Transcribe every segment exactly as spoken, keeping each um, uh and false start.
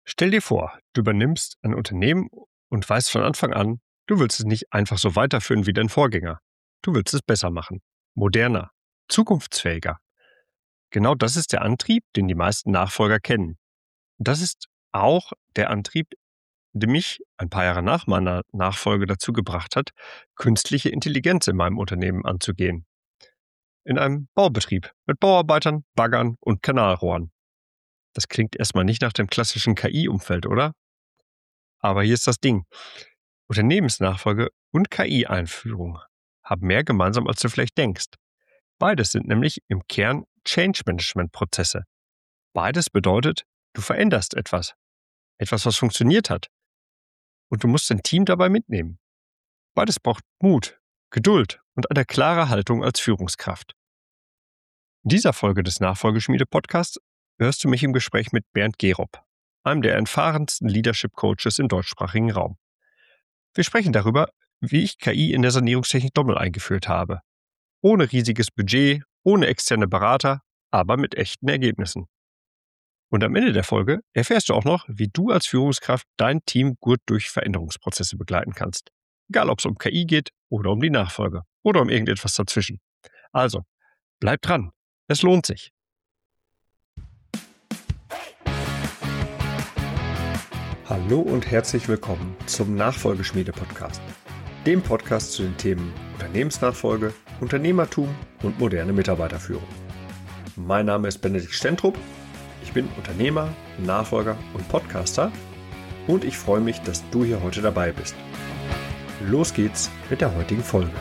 Stell dir vor, du übernimmst ein Unternehmen und weißt von Anfang an, du willst es nicht einfach so weiterführen wie dein Vorgänger. Du willst es besser machen, moderner, zukunftsfähiger. Genau das ist der Antrieb, den die meisten Nachfolger kennen. Und das ist auch der Antrieb, der mich ein paar Jahre nach meiner Nachfolge dazu gebracht hat, künstliche Intelligenz in meinem Unternehmen anzugehen. In einem Baubetrieb mit Bauarbeitern, Baggern und Kanalrohren. Das klingt erstmal nicht nach dem klassischen K I-Umfeld, oder? Aber hier ist das Ding. Unternehmensnachfolge und K I-Einführung haben mehr gemeinsam, als du vielleicht denkst. Beides sind nämlich im Kern Change-Management-Prozesse. Beides bedeutet, du veränderst etwas. Etwas, was funktioniert hat. Und du musst dein Team dabei mitnehmen. Beides braucht Mut, Geduld und eine klare Haltung als Führungskraft. In dieser Folge des Nachfolgeschmiede-Podcasts hörst du mich im Gespräch mit Bernd Gerob, einem der erfahrensten Leadership-Coaches im deutschsprachigen Raum. Wir sprechen darüber, wie ich K I in der Sanierungstechnik Dommel eingeführt habe. Ohne riesiges Budget, ohne externe Berater, aber mit echten Ergebnissen. Und am Ende der Folge erfährst du auch noch, wie du als Führungskraft dein Team gut durch Veränderungsprozesse begleiten kannst. Egal, ob es um K I geht oder um die Nachfolge oder um irgendetwas dazwischen. Also, bleib dran. Es lohnt sich. Hallo und herzlich willkommen zum Nachfolgeschmiede-Podcast. Dem Podcast zu den Themen Unternehmensnachfolge, Unternehmertum und moderne Mitarbeiterführung. Mein Name ist Benedikt Stentrup. Ich bin Unternehmer, Nachfolger und Podcaster und ich freue mich, dass du hier heute dabei bist. Los geht's mit der heutigen Folge.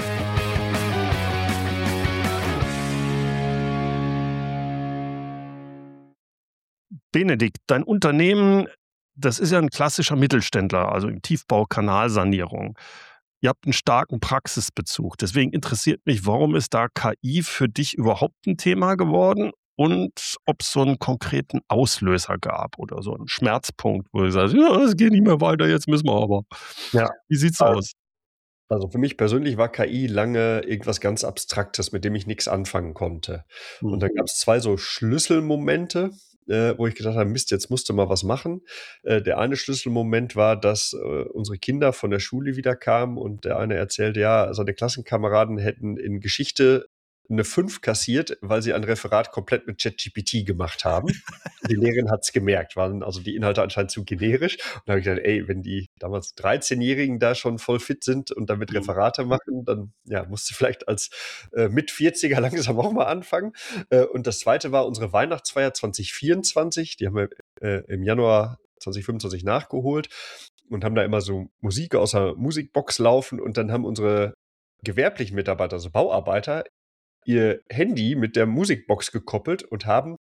Benedikt, dein Unternehmen, das ist ja ein klassischer Mittelständler, also im Tiefbau, Kanalsanierung. Ihr habt einen starken Praxisbezug. Deswegen interessiert mich, warum ist da K I für dich überhaupt ein Thema geworden und ob es so einen konkreten Auslöser gab oder so einen Schmerzpunkt, wo du sagst, ja, es geht nicht mehr weiter, jetzt müssen wir aber. Ja. Wie sieht's Also, aus? Also für mich persönlich war K I lange irgendwas ganz Abstraktes, mit dem ich nichts anfangen konnte. Und dann Hm. gab es zwei so Schlüsselmomente, äh, wo ich gedacht habe, Mist, jetzt musst du mal was machen. Äh, der eine Schlüsselmoment war, dass äh, unsere Kinder von der Schule wieder kamen und der eine erzählte, ja, seine Klassenkameraden hätten in Geschichte eine fünf kassiert, weil sie ein Referat komplett mit ChatGPT gemacht haben. Die Lehrerin hat es gemerkt, waren also die Inhalte anscheinend zu generisch. Und da habe ich gedacht, ey, wenn die damals dreizehnjährigen da schon voll fit sind und damit Mhm. Referate machen, dann ja, musst du vielleicht als äh, Mit-vierziger langsam auch mal anfangen. Äh, und das zweite war unsere Weihnachtsfeier zwanzig vierundzwanzig. Die haben wir äh, im Januar zwanzig fünfundzwanzig nachgeholt und haben da immer so Musik aus der Musikbox laufen. Und dann haben unsere gewerblichen Mitarbeiter, also Bauarbeiter, ihr Handy mit der Musikbox gekoppelt und haben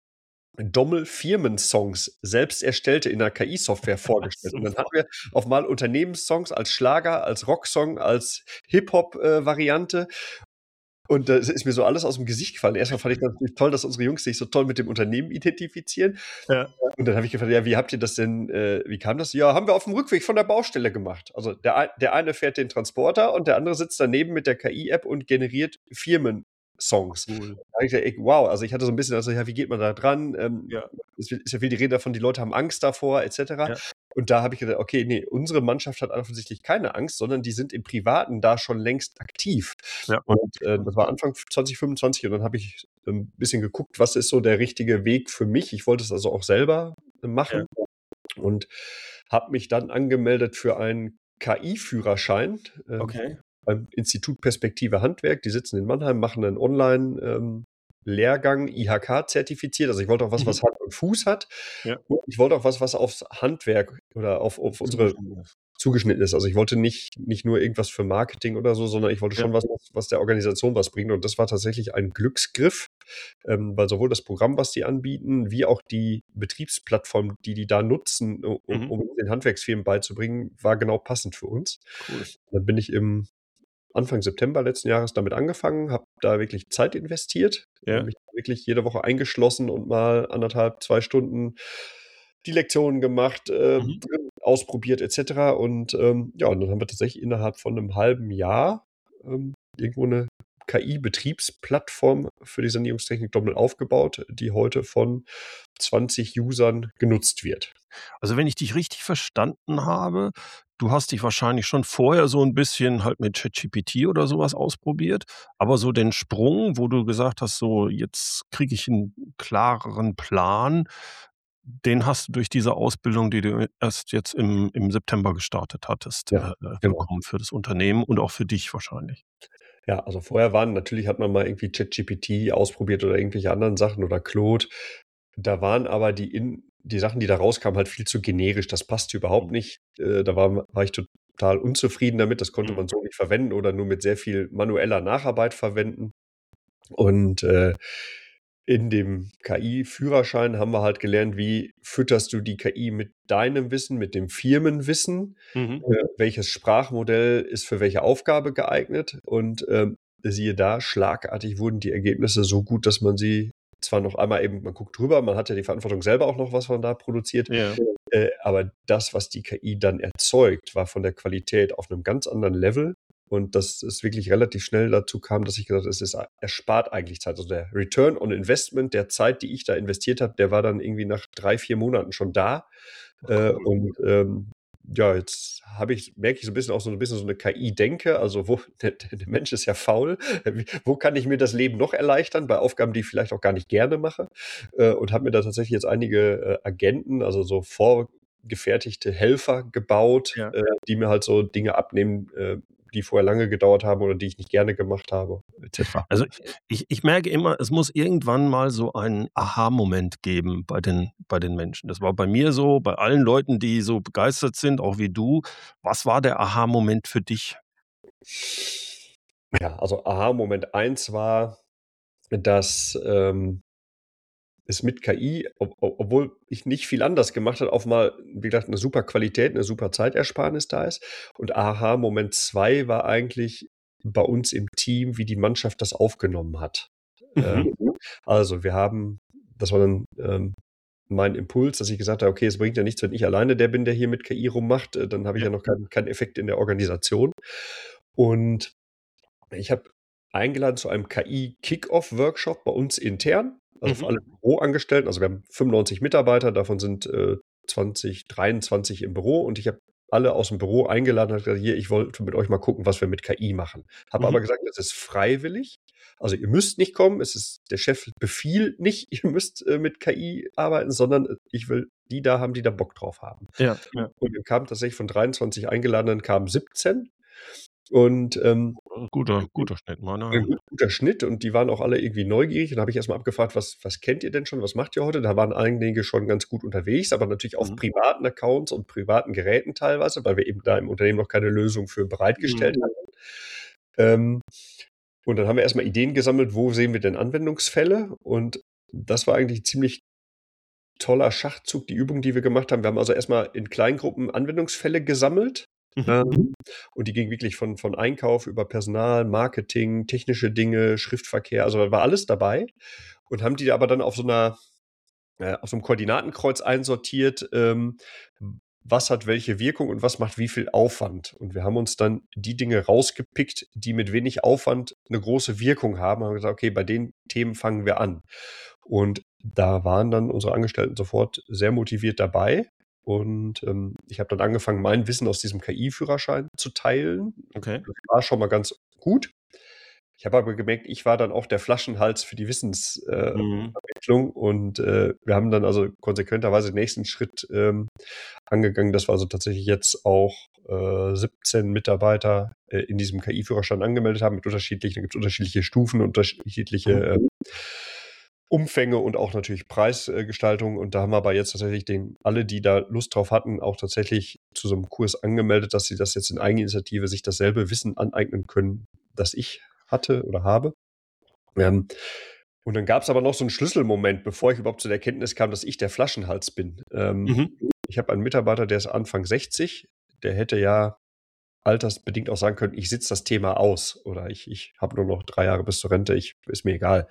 Dommel-Firmen-Songs selbst erstellte in der K I-Software vorgestellt. Und dann hatten wir auf mal Unternehmenssongs als Schlager, als Rocksong, als Hip-Hop-Variante. Und das ist mir so alles aus dem Gesicht gefallen. Erstmal fand ich das natürlich toll, dass unsere Jungs sich so toll mit dem Unternehmen identifizieren. Ja. Und dann habe ich gefragt, ja, wie habt ihr das denn, äh, wie kam das? Ja, haben wir auf dem Rückweg von der Baustelle gemacht. Also der, ein- der eine fährt den Transporter und der andere sitzt daneben mit der K I-App und generiert Firmen. Songs. Cool. Da hab ich gedacht, ey, wow, also ich hatte so ein bisschen, also ja, wie geht man da dran? Ähm, Ja. es ist ja viel die Rede davon, die Leute haben Angst davor, et cetera. Ja. Und da habe ich gedacht, okay, nee, unsere Mannschaft hat offensichtlich keine Angst, sondern die sind im Privaten da schon längst aktiv. Ja. Und äh, das war Anfang zwanzig fünfundzwanzig und dann habe ich ein bisschen geguckt, was ist so der richtige Weg für mich. Ich wollte es also auch selber äh, machen und habe mich dann angemeldet für einen K I-Führerschein. Ähm, Okay. beim Institut Perspektive Handwerk. Die sitzen in Mannheim, machen einen Online-Lehrgang, I H K-zertifiziert. Also ich wollte auch was, Mhm. was Hand und Fuß hat. Ja. Und ich wollte auch was, was aufs Handwerk oder auf, auf unsere zugeschnitten ist. Also ich wollte nicht, nicht nur irgendwas für Marketing oder so, sondern ich wollte schon Ja. was, was, was der Organisation was bringt. Und das war tatsächlich ein Glücksgriff, ähm, weil sowohl das Programm, was die anbieten, wie auch die Betriebsplattform, die die da nutzen, um, Mhm. um den Handwerksfirmen beizubringen, war genau passend für uns. Cool. Dann bin ich im Anfang September letzten Jahres damit angefangen, habe da wirklich Zeit investiert, Ja. habe mich wirklich jede Woche eingeschlossen und mal anderthalb, zwei Stunden die Lektionen gemacht, äh, Mhm. drin ausprobiert et cetera. Und ähm, ja, und dann haben wir tatsächlich innerhalb von einem halben Jahr ähm, irgendwo eine K I-Betriebsplattform für die Sanierungstechnik Dommel aufgebaut, die heute von zwanzig Usern genutzt wird. Also wenn ich dich richtig verstanden habe, du hast dich wahrscheinlich schon vorher so ein bisschen halt mit ChatGPT oder sowas ausprobiert, aber so den Sprung, wo du gesagt hast: „So, jetzt kriege ich einen klareren Plan“, den hast du durch diese Ausbildung, die du erst jetzt im im September gestartet hattest, Ja, äh, äh, genau. bekommen für das Unternehmen und auch für dich wahrscheinlich. Ja, also vorher waren natürlich hat man mal irgendwie ChatGPT ausprobiert oder irgendwelche anderen Sachen oder Claude. Da waren aber die in die Sachen, die da rauskamen, halt viel zu generisch. Das passte überhaupt Mhm. nicht. Äh, da war war ich total unzufrieden damit. Das konnte Mhm. man so nicht verwenden oder nur mit sehr viel manueller Nacharbeit verwenden. Und, äh, in dem K I-Führerschein haben wir halt gelernt, wie fütterst du die K I mit deinem Wissen, mit dem Firmenwissen, Mhm. äh, welches Sprachmodell ist für welche Aufgabe geeignet und, ähm, siehe da, schlagartig wurden die Ergebnisse so gut, dass man sie zwar noch einmal eben man guckt drüber, man hat ja die Verantwortung selber auch noch, was man da produziert, Ja. äh, aber das, was die K I dann erzeugt, war von der Qualität auf 'nem ganz anderen Level und dass es wirklich relativ schnell dazu kam, dass ich gesagt habe, es ist erspart eigentlich Zeit. Also, der Return on Investment der Zeit, die ich da investiert habe, der war dann irgendwie nach drei, vier Monaten schon da. Ach Äh, cool. und, ähm, ja, jetzt habe ich merke ich so 'n bisschen auch so 'n bisschen so 'ne K I-Denke, also wo der der der Mensch ist ja faul. Wie wo kann ich mir das Leben noch erleichtern bei Aufgaben, die ich vielleicht auch gar nicht gerne mache? Äh, und habe mir da tatsächlich jetzt einige, äh, Agenten, also so vorgefertigte Helfer gebaut, Ja. äh, die mir halt so Dinge abnehmen, äh, die vorher lange gedauert haben oder die ich nicht gerne gemacht habe, et cetera. Also, ich ich merke immer, es muss irgendwann mal so einen Aha-Moment geben bei den bei den Menschen. Das war bei mir so, bei allen Leuten, die so begeistert sind, auch wie du. Was war der Aha-Moment für dich? Ja, also Aha-Moment eins war, dass, ähm es mit K I, ob ob obwohl ich nicht viel anders gemacht habe, auf mal, wie gesagt, 'ne super Qualität, 'ne super Zeitersparnis da ist. Und Aha-Moment zwei war eigentlich bei uns im Team, wie die Mannschaft das aufgenommen hat. Mhm. Ähm, also, wir haben das war dann, ähm, mein Impuls, dass ich gesagt habe: „Okay, es bringt ja nichts, wenn ich alleine der bin, der hier mit K I rummacht, äh, dann habe ich Ja. ja noch keinen keinen Effekt in der Organisation.“ Und ich habe eingeladen zu einem K I-Kick-Off-Workshop bei uns intern, also für Mhm. alle Büroangestellten. Also, wir haben fünfundneunzig Mitarbeiter, davon sind, äh, zwanzig, dreiundzwanzig im Büro und ich habe alle aus'm Büro eingeladen und habe gesagt: „Hier, ich wollte mit euch mal gucken, was wir mit K I machen.“ Habe Mhm. aber gesagt, das ist freiwillig. Also, ihr müsst nicht kommen. Es ist der Chef befiehlt nicht, ihr müsst, äh, mit K I arbeiten, sondern, äh, ich will die da haben, die da Bock drauf haben. Ja, ja. Und dann kamen tatsächlich von dreiundzwanzig Eingeladenen kamen siebzehn und, ähm Äh, guter guter Schnitt, meiner ein ja. gu guter Schnitt und die waren auch alle irgendwie neugierig. Dann habe ich erst mal abgefragt: „Was was kennt ihr denn schon? Was macht ihr heute?“ Da waren einige schon ganz gut unterwegs, aber natürlich auf Mhm. privaten Accounts und privaten Geräten teilweise, weil wir eben da im Unternehmen noch keine Lösung für bereitgestellt Mhm. hatten. Ähm, und dann haben wir erst mal Ideen gesammelt, wo sehen wir denn Anwendungsfälle? Und das war eigentlich 'n ziemlich toller Schachzug, die Übung, die wir gemacht haben. Wir haben also erst mal in Kleingruppen Anwendungsfälle gesammelt, Mhm. ähm, und die gingen wirklich von von Einkauf über Personal, Marketing, technische Dinge, Schriftverkehr, also da war alles dabei und haben die aber dann auf so 'ner äh, auf so 'nem Koordinatenkreuz einsortiert, ähm, was hat welche Wirkung und was macht wie viel Aufwand. Und wir haben uns dann die Dinge rausgepickt, die mit wenig Aufwand 'ne große Wirkung haben, haben gesagt: „Okay, bei den Themen fangen wir an.“ Und da waren dann unsere Angestellten sofort sehr motiviert dabei und, ähm, ich habe dann angefangen, mein Wissen aus diesem K I-Führerschein zu teilen. Okay. Das war schon mal ganz gut. Ich habe aber gemerkt, ich war dann auch der Flaschenhals für die Wissens äh, Mhm. Vermittlung und, äh, wir haben dann also konsequenterweise den nächsten Schritt, ähm, angegangen, dass wir also tatsächlich jetzt auch, äh, siebzehn Mitarbeiter, äh, in diesem K I-Führerschein angemeldet haben mit unterschiedlichen da gibt's unterschiedliche Stufen, unterschiedliche, Mhm. ähm, Umfänge und auch natürlich Preisgestaltung. Und da haben wir aber jetzt tatsächlich den alle, die da Lust drauf hatten, auch tatsächlich zu so 'nem Kurs angemeldet, dass sie das jetzt in Eigeninitiative sich dasselbe Wissen aneignen können, das ich hatte oder habe. Ähm, und dann gab's aber noch so 'n Schlüsselmoment, bevor ich überhaupt zu der Erkenntnis kam, dass ich der Flaschenhals bin. Ähm, Mhm. ich habe einen Mitarbeiter, der ist Anfang sechzig, der hätte ja altersbedingt auch sagen können: „Ich sitze das Thema aus“ oder „Ich ich habe nur noch drei Jahre bis zur Rente, ich ist mir egal.“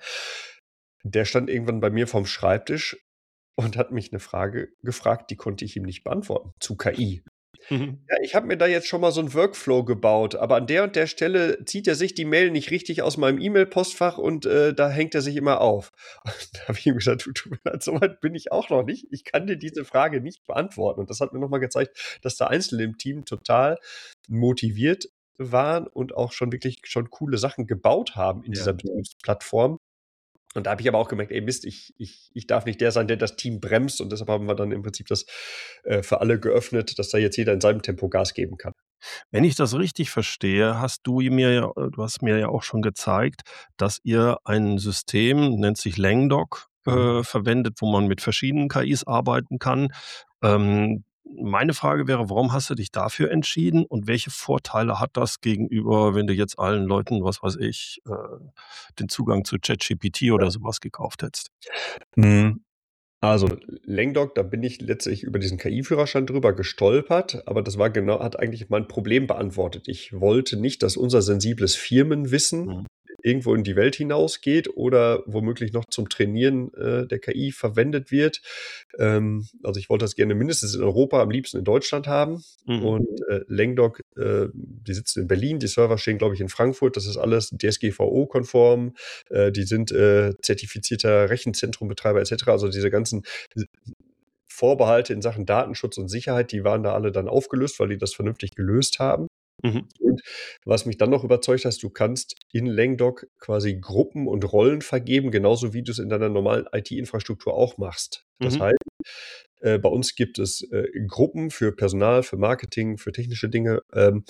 Der stand irgendwann bei mir vorm Schreibtisch und hat mich 'ne Frage gefragt, die konnte ich ihm nicht beantworten zu K I. Mhm. Ja, ich habe mir da jetzt schon mal so 'n Workflow gebaut, aber an der und der Stelle zieht er sich die Mail nicht richtig aus meinem E-Mail-Postfach und, äh, da hängt er sich immer auf. Da habe ich ihm gesagt: „Du, tut mir leid, so weit bin ich auch noch nicht. Ich kann dir diese Frage nicht beantworten.“ Und das hat mir noch mal gezeigt, dass da Einzelne im Team total motiviert waren und auch schon wirklich schon coole Sachen gebaut haben in Ja. dieser Betriebsplattform. Und da habe ich aber auch gemerkt: „Ey Mist, ich ich ich darf nicht der sein, der das Team bremst.“ Und deshalb haben wir dann im Prinzip das, äh, für alle geöffnet, dass da jetzt jeder in seinem Tempo Gas geben kann. Wenn ich das richtig verstehe, hast du mir ja äh, du hast mir ja auch schon gezeigt, dass ihr ein System, nennt sich Langdoc, Mhm. äh, verwendet, wo man mit verschiedenen K Is arbeiten kann. Ähm, meine Frage wäre, warum hast du dich dafür entschieden und welche Vorteile hat das gegenüber, wenn du jetzt allen Leuten, was weiß ich, äh, den Zugang zu ChatGPT oder so was gekauft hättest? Mhm. Also, Langdoc, da bin ich letztlich über diesen K I-Führerschein drüber gestolpert, aber das war genau hat eigentlich mein Problem beantwortet. Ich wollte nicht, dass unser sensibles Firmenwissen Mhm. irgendwo in die Welt hinausgeht oder womöglich noch zum Trainieren, äh, der K I verwendet wird. Ähm, also, ich wollte das gerne mindestens in Europa, am liebsten in Deutschland haben. Mhm. Und, äh, Langdoc, äh, die sitzen in Berlin, die Server stehen, glaube ich, in Frankfurt. Das ist alles D S G V O-konform. Äh, die sind, äh, zertifizierter Rechenzentrombetreiber et cetera. Also, diese ganzen s Vorbehalte in Sachen Datenschutz und Sicherheit, die waren da alle dann aufgelöst, weil die das vernünftig gelöst haben. Mhm. Und was mich dann noch überzeugt hat, du kannst in Langdoc quasi Gruppen und Rollen vergeben, genauso wie du's in deiner normalen I T-Infrastruktur auch machst. Das Mhm. heißt, äh, bei uns gibt es, äh, Gruppen für Personal, für Marketing, für technische Dinge, ähm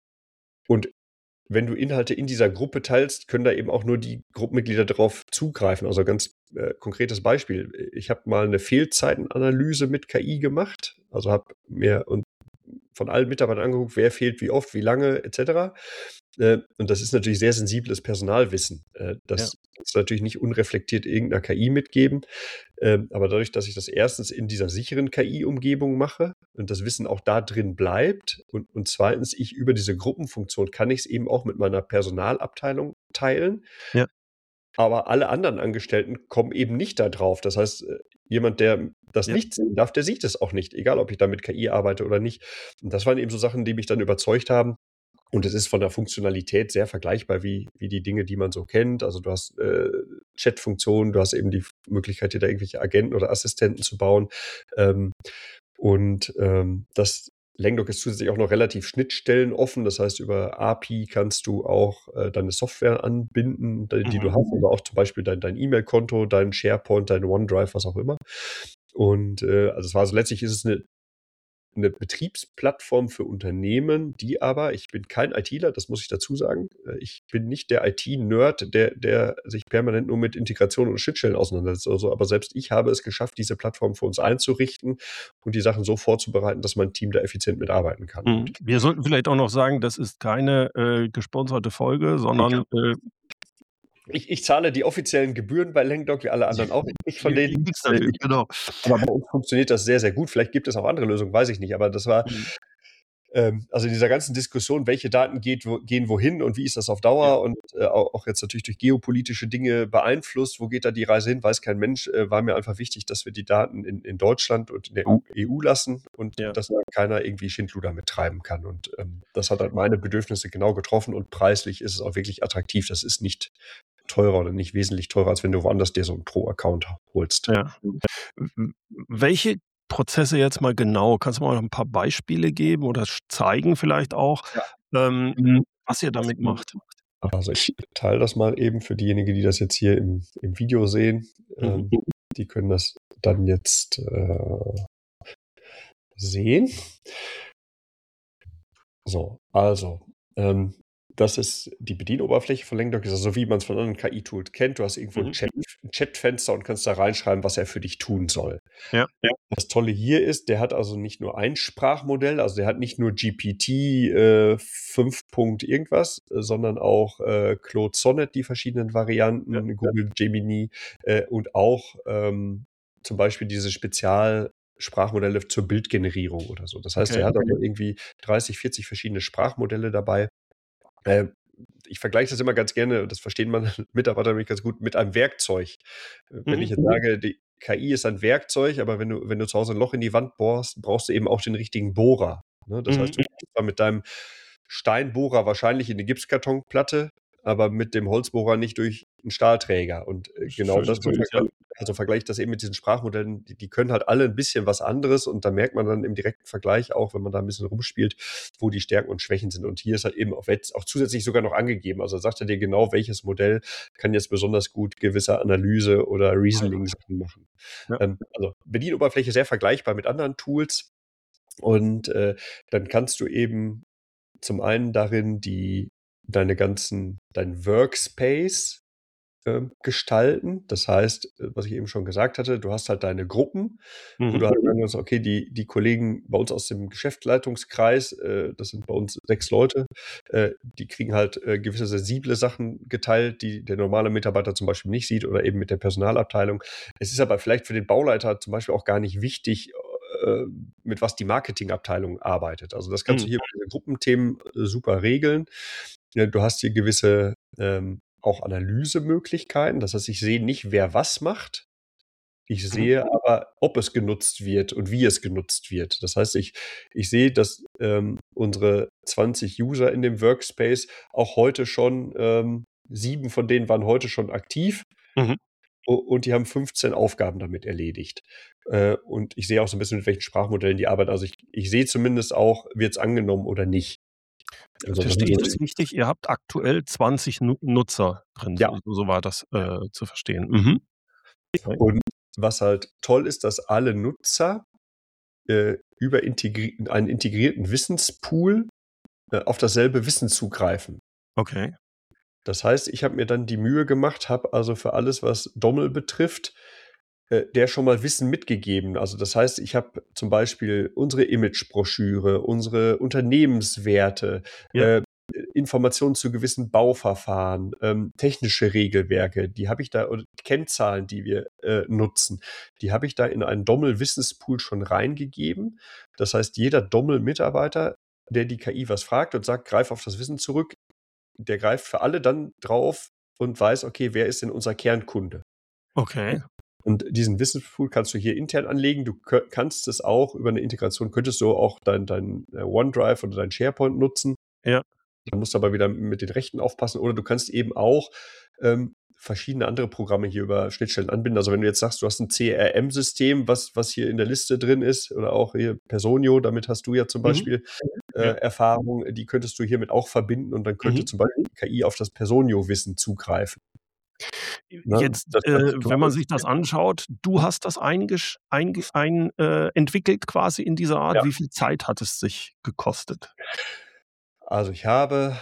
und wenn du Inhalte in dieser Gruppe teilst, können da eben auch nur die Gruppenmitglieder drauf zugreifen. Also, ganz, äh, konkretes Beispiel. Äh, ich habe mal 'ne Fehlzeitenanalyse mit K I gemacht, also, habe mir und von allen Mitarbeitern angeguckt, wer fehlt wie oft, wie lange et cetera. Äh, und das ist natürlich sehr sensibles Personalwissen. Äh, Ja. das kannst du natürlich nicht unreflektiert irgend 'ner K I mitgeben. Ähm, aber dadurch, dass ich das erstens in dieser sicheren K I-Umgebung mache und das Wissen auch da drin bleibt und und zweitens ich über diese Gruppenfunktion kann ich's eben auch mit meiner Personalabteilung teilen. Ja. Aber alle anderen Angestellten kommen eben nicht da drauf. Das heißt, äh, jemand, der das Ja. nicht sehen darf, der sieht es auch nicht, egal ob ich da mit K I arbeite oder nicht. Und das waren eben so Sachen, die mich dann überzeugt haben. Und es ist von der Funktionalität sehr vergleichbar wie wie die Dinge, die man so kennt. Also, du hast, äh, Chatfunktionen, du hast eben die F Möglichkeit, dir da irgendwelche Agenten oder Assistenten zu bauen. Ähm, und, ähm, das Langdoc ist zusätzlich auch noch relativ schnittstellenoffen. Das heißt, über A P I kannst du auch, äh, deine Software anbinden, d die du Mhm. hast, aber auch zum Beispiel dein dein E-Mail-Konto, dein SharePoint, dein OneDrive, was auch immer. Und, äh, also, es war so letztlich ist es 'ne 'ne Betriebsplattform für Unternehmen, die aber ich bin kein ITler, das muss ich dazu sagen. Äh, ich bin nicht der I T-Nerd, der der sich permanent nur mit Integration und Schnittstellen auseinandersetzt oder so, aber selbst ich habe es geschafft, diese Plattform für uns einzurichten und die Sachen so vorzubereiten, dass mein Team da effizient mitarbeiten kann. Und Mhm. Wir sollten vielleicht auch noch sagen, das ist keine, äh, gesponserte Folge, sondern, äh Ich ich zahle die offiziellen Gebühren bei Langdoc, wie alle anderen auch. Ich kriege von Die denen die nichts. gibt's Äh, natürlich, ich genau. aber bei uns funktioniert das sehr, sehr gut. Vielleicht gibt es auch andere Lösungen, weiß ich nicht. Aber das war Mhm. ähm, also, in dieser ganzen Diskussion, welche Daten geht wo gehen wohin und wie ist das auf Ja. Dauer und, äh, au auch jetzt natürlich durch geopolitische Dinge beeinflusst, wo geht da die Reise hin, weiß kein Mensch, äh, war mir einfach wichtig, dass wir die Daten in in Deutschland und in der U E U lassen und Ja. dass da keiner irgendwie Schindluder mit treiben kann. Und, ähm, das hat halt meine Bedürfnisse genau getroffen und preislich ist es auch wirklich attraktiv. Das ist nicht teurer oder nicht wesentlich teurer, als wenn du woanders dir so 'n Pro-Account holst. Ja. W w welche Prozesse jetzt mal genau? Kannst du mal 'n paar Beispiele geben oder sch zeigen vielleicht auch, Ja. ähm, Mhm. was ihr damit macht? Also, ich teile das mal eben für diejenigen, die das jetzt hier im im Video sehen. Mhm. Ähm, die können das dann jetzt, äh, sehen. So, also, ähm, das ist die Bedienoberfläche von Langdoc, ist ja so, wie man's von anderen K I-Tools kennt. Du hast irgendwo 'n Mhm. Chat 'n Chatfenster und kannst da reinschreiben, was er für dich tun soll. Ja. Das Tolle hier ist, der hat also nicht nur ein Sprachmodell, also, der hat nicht nur G P T, äh, fünf Punkt irgendwas, sondern auch, äh, Claude Sonnet, die verschiedenen Ja. Varianten, Google Gemini, äh, und auch, ähm, zum Beispiel diese Spezialsprachmodelle zur Bildgenerierung oder so. Das heißt, er Okay. hat also irgendwie dreißig, vierzig verschiedene Sprachmodelle dabei. Äh, ich vergleiche das immer ganz gerne, das verstehen meine Mitarbeiter nämlich ganz gut, mit einem Werkzeug. Äh, wenn ich Mhm. jetzt sage, die K I ist ein Werkzeug, aber wenn du wenn du zu Hause 'n Loch in die Wand bohrst, brauchst du eben auch den richtigen Bohrer. Ne? Das Mhm. heißt, du kommst zwar mit deinem Steinbohrer wahrscheinlich in die Gipskartonplatte, aber mit dem Holzbohrer nicht durch einen Stahlträger. Und äh, genau Schönes das Bild, ja. vergleich- also vergleiche ich das eben mit diesen Sprachmodellen, die, die können halt alle ein bisschen was anderes und da merkt man dann im direkten Vergleich auch, wenn man da ein bisschen rumspielt, wo die Stärken und Schwächen sind. Und hier ist halt eben auch, jetzt auch zusätzlich sogar noch angegeben. Also sagt er dir genau, welches Modell kann jetzt besonders gut gewisse Analyse oder Reasoning-Sachen machen. Ja. Ähm, also Bedienoberfläche sehr vergleichbar mit anderen Tools. Und äh, dann kannst du eben zum einen darin die deine ganzen, dein Workspace ähm, gestalten. Das heißt, äh, was ich eben schon gesagt hatte, du hast halt deine Gruppen, wo Mhm. du halt sagen kannst, okay, die, die Kollegen bei uns aus dem Geschäftsleitungskreis, äh, das sind bei uns sechs Leute, äh, die kriegen halt äh, gewisse sensible Sachen geteilt, die der normale Mitarbeiter zum Beispiel nicht sieht oder eben mit der Personalabteilung. Es ist aber vielleicht für den Bauleiter zum Beispiel auch gar nicht wichtig, äh, mit was die Marketingabteilung arbeitet. Also das kannst du Mhm. hier mit diesen Gruppenthemen äh, super regeln. Ja, du hast hier gewisse ähm, auch Analysemöglichkeiten. Das heißt, ich sehe nicht, wer was macht. Ich Mhm. sehe aber, ob es genutzt wird und wie es genutzt wird. Das heißt, ich, ich sehe, dass ähm, unsere zwanzig User in dem Workspace auch heute schon, ähm, sieben von denen waren heute schon aktiv Mhm. u- und die haben fünfzehn Aufgaben damit erledigt. Äh, und ich sehe auch so ein bisschen, mit welchen Sprachmodellen die arbeiten. Also ich, ich sehe zumindest auch, wird es angenommen oder nicht. Also das Verstehe ich ist, das richtig? Ihr habt aktuell zwanzig Nu Nutzer drin, ja. so so war das, äh, zu verstehen. Mhm. Okay. Und was halt toll ist, dass alle Nutzer äh, über integri einen integrierten Wissenspool äh, auf dasselbe Wissen zugreifen. Okay. Das heißt, ich habe mir dann die Mühe gemacht, habe also für alles, was Dommel betrifft, äh, der schon mal Wissen mitgegeben. Also das heißt, ich habe zum Beispiel unsere Imagebroschüre, unsere Unternehmenswerte, Ja. äh, Informationen zu gewissen Bauverfahren, ähm, technische Regelwerke, die habe ich da, oder Kennzahlen, die wir äh, nutzen, die habe ich da in einen Dommel-Wissenspool schon reingegeben. Das heißt, jeder Dommel-Mitarbeiter, der die K I was fragt und sagt, greif auf das Wissen zurück, der greift für alle dann drauf und weiß, okay, wer ist denn unser Kernkunde? Okay. Und diesen Wissenspool kannst du hier intern anlegen. Du kö- kannst es auch über eine Integration, könntest du auch dein, dein äh, OneDrive oder dein SharePoint nutzen. Ja. Da musst du aber wieder mit den Rechten aufpassen. Oder du kannst eben auch ähm, verschiedene andere Programme hier über Schnittstellen anbinden. Also wenn du jetzt sagst, du hast ein C R M-System, was, was hier in der Liste drin ist, oder auch hier Personio, damit hast du ja zum Mhm. Beispiel äh, Ja. Erfahrung, die könntest du hiermit auch verbinden und dann könnte Mhm. zum Beispiel die K I auf das Personio-Wissen zugreifen. Ne? Jetzt, Das äh, kannst du wenn man sich das anschaut, du hast das eingesch einge ein äh, entwickelt quasi in dieser Art. Ja. Wie viel Zeit hat es sich gekostet? Also ich habe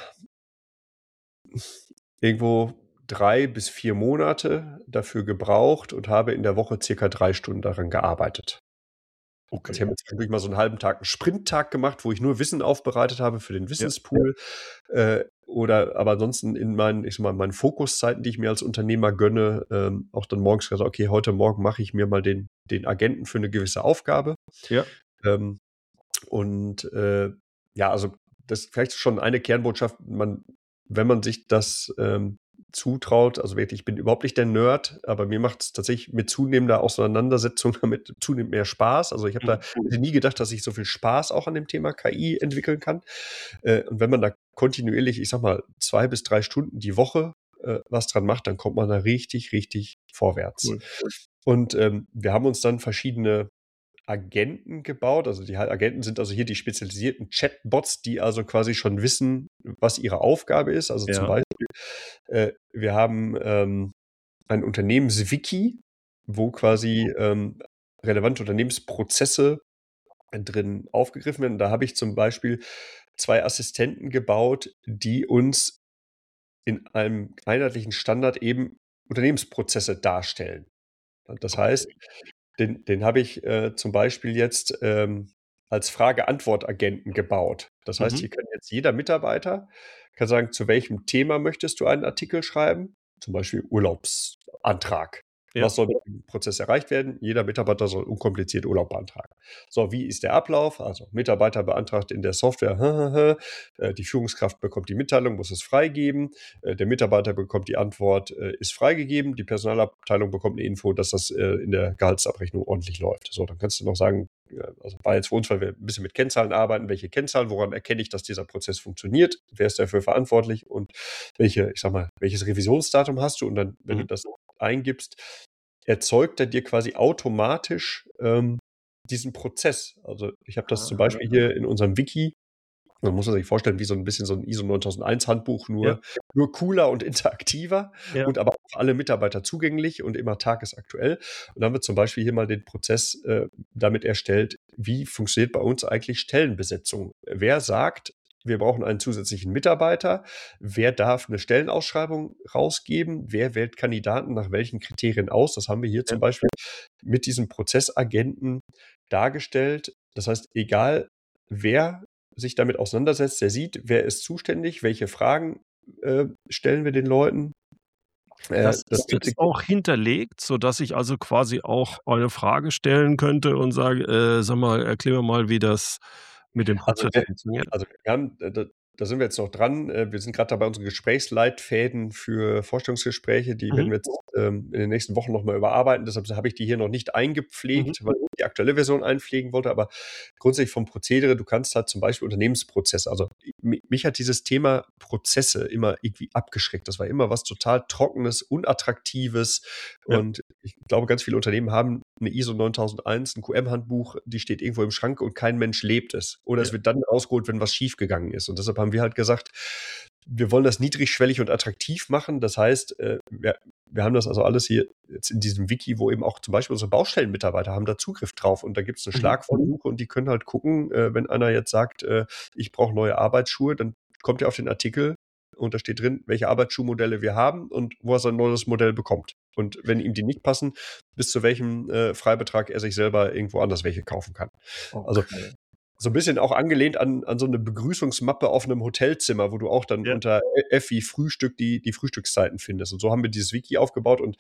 irgendwo drei bis vier Monate dafür gebraucht und habe in der Woche circa drei Stunden daran gearbeitet. Also ich Okay. habe jetzt zwischendurch mal so einen halben Tag, einen Sprinttag gemacht, wo ich nur Wissen aufbereitet habe für den Ja. Wissenspool. Äh, oder aber ansonsten in meinen, ich sag mal, meinen Fokuszeiten, die ich mir als Unternehmer gönne, ähm, auch dann morgens gesagt, okay, heute Morgen mache ich mir mal den, den Agenten für eine gewisse Aufgabe. Ja. Ähm, und äh, ja, also das ist vielleicht schon eine Kernbotschaft, man, wenn man sich das ähm, zutraut, also wirklich, ich bin überhaupt nicht der Nerd, aber mir macht es tatsächlich mit zunehmender Auseinandersetzung damit zunehmend mehr Spaß. Also ich habe da Mhm. hätte nie gedacht, dass ich so viel Spaß auch an dem Thema K I entwickeln kann. Äh, und wenn man da kontinuierlich, ich sag mal, zwei bis drei Stunden die Woche äh, was dran macht, dann kommt man da richtig, richtig vorwärts. Cool. Und ähm, wir haben uns dann verschiedene Agenten gebaut. Also die Agenten sind also hier die spezialisierten Chatbots, die also quasi schon wissen, was ihre Aufgabe ist. Also zum Ja. Beispiel, äh, wir haben ähm, ein Unternehmenswiki, wo quasi ähm, relevante Unternehmensprozesse drin aufgegriffen werden. Da habe ich zum Beispiel zwei Assistenten gebaut, die uns in einem einheitlichen Standard eben Unternehmensprozesse darstellen. Das heißt, den, den habe ich äh, zum Beispiel jetzt ähm, als Frage-Antwort-Agenten gebaut. Das heißt, Mhm. hier kann jetzt jeder Mitarbeiter kann sagen, zu welchem Thema möchtest du einen Artikel schreiben? Zum Beispiel Urlaubsantrag. Ja. Was soll mit dem Prozess erreicht werden? Jeder Mitarbeiter soll unkompliziert Urlaub beantragen. So, wie ist der Ablauf? Also Mitarbeiter beantragt in der Software, äh, die Führungskraft bekommt die Mitteilung, muss es freigeben. Äh, der Mitarbeiter bekommt die Antwort, äh, ist freigegeben. Die Personalabteilung bekommt eine Info, dass das äh, in der Gehaltsabrechnung ordentlich läuft. So, dann kannst du noch sagen, also war jetzt für uns, weil wir ein bisschen mit Kennzahlen arbeiten, welche Kennzahlen, woran erkenne ich, dass dieser Prozess funktioniert, wer ist dafür verantwortlich und welche, ich sag mal, welches Revisionsdatum hast du und dann, wenn du Mhm. das eingibst, erzeugt er dir quasi automatisch ähm, diesen Prozess. Also ich habe das zum Ah, Beispiel hier in unserem Wiki. Man muss sich vorstellen, wie so ein bisschen so ein I S O neuntausend eins Handbuch, ja, nur, nur cooler und interaktiver ja, und aber auch für alle Mitarbeiter zugänglich und immer tagesaktuell. Und dann haben wir zum Beispiel hier mal den Prozess äh, damit erstellt, wie funktioniert bei uns eigentlich Stellenbesetzung? Wer sagt, wir brauchen einen zusätzlichen Mitarbeiter? Wer darf eine Stellenausschreibung rausgeben? Wer wählt Kandidaten nach welchen Kriterien aus? Das haben wir hier ja. zum Beispiel mit diesem Prozessagenten dargestellt. Das heißt, egal wer sich damit auseinandersetzt, der sieht, wer ist zuständig, welche Fragen äh, stellen wir den Leuten. Äh, Das das ist Ganze, jetzt auch hinterlegt, sodass ich also quasi auch eine Frage stellen könnte und sage: „Äh, sag mal, erklär mir mal, wie das mit dem also, Prozess wir, funktioniert.“ also wir haben, äh, da, da sind wir jetzt noch dran. Äh, Wir sind gerade dabei, unsere Gesprächsleitfäden für Vorstellungsgespräche, die werden Mhm, wir jetzt ähm, in den nächsten Wochen nochmal überarbeiten. Deshalb habe ich die hier noch nicht mhm, eingepflegt, weil ich die aktuelle Version einpflegen wollte. Aber grundsätzlich vom Prozedere, du kannst halt zum Beispiel Unternehmensprozesse, also mi- mich hat dieses Thema Prozesse immer irgendwie abgeschreckt. Das war immer was total Trockenes, Unattraktives. ja, Und ich glaube, ganz viele Unternehmen haben eine I S O neuntausend eins, ein Q M-Handbuch, die steht irgendwo im Schrank und kein Mensch lebt es. Oder es ja. wird dann rausgeholt, wenn was schiefgegangen ist. Und deshalb haben wir halt gesagt, wir wollen das niedrigschwellig und attraktiv machen. Das heißt, äh, wir, wir haben das also alles hier jetzt in diesem Wiki, wo eben auch zum Beispiel unsere Baustellenmitarbeiter haben da Zugriff drauf. Und da gibt es eine Mhm, Schlagwortsuche und die können halt gucken, äh, wenn einer jetzt sagt, äh, ich brauche neue Arbeitsschuhe, dann kommt er auf den Artikel und da steht drin, welche Arbeitsschuhmodelle wir haben und wo er sein neues Modell bekommt. Und wenn ihm die nicht passen, bis zu welchem äh, Freibetrag er sich selber irgendwo anders welche kaufen kann. Also okay. so ein bisschen auch angelehnt an, an so eine Begrüßungsmappe auf einem Hotelzimmer, wo du auch dann Ja, unter F wie Frühstück die, die Frühstückszeiten findest. Und so haben wir dieses Wiki aufgebaut und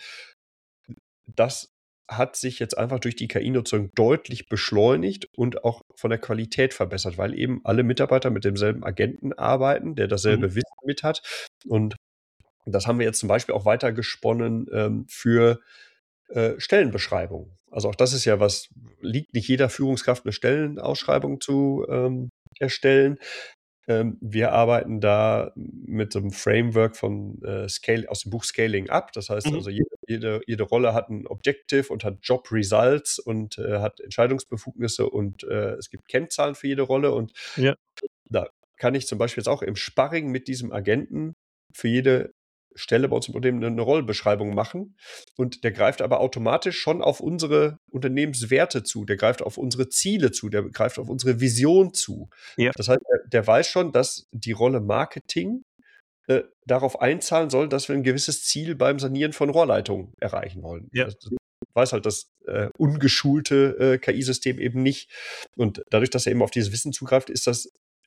das hat sich jetzt einfach durch die K I-Nutzung deutlich beschleunigt und auch von der Qualität verbessert, weil eben alle Mitarbeiter mit demselben Agenten arbeiten, der mhm, dasselbe Wissen mit hat. Und das haben wir jetzt zum Beispiel auch weitergesponnen ähm, für äh, Stellenbeschreibungen. Also auch das ist ja was, liegt nicht jeder Führungskraft eine Stellenausschreibung zu ähm, erstellen. Ähm, wir arbeiten da mit so einem Framework von äh, Scale aus dem Buch Scaling Up. Das heißt mhm, also, jede, jede, jede Rolle hat ein Objective und hat Job Results und äh, hat Entscheidungsbefugnisse und äh, es gibt Kennzahlen für jede Rolle. Und ja, da kann ich zum Beispiel jetzt auch im Sparring mit diesem Agenten für jede Stelle bei uns im Unternehmen eine Rollbeschreibung machen. Und der greift aber automatisch schon auf unsere Unternehmenswerte zu. Der greift auf unsere Ziele zu. Der greift auf unsere Vision zu. ja, Das heißt, der, der weiß schon, dass die Rolle Marketing äh, darauf einzahlen soll, dass wir ein gewisses Ziel beim Sanieren von Rohrleitungen erreichen wollen. ja. Das, das weiß halt das äh, ungeschulte äh, K I-System eben nicht. Und dadurch, dass er eben auf dieses Wissen zugreift, ist das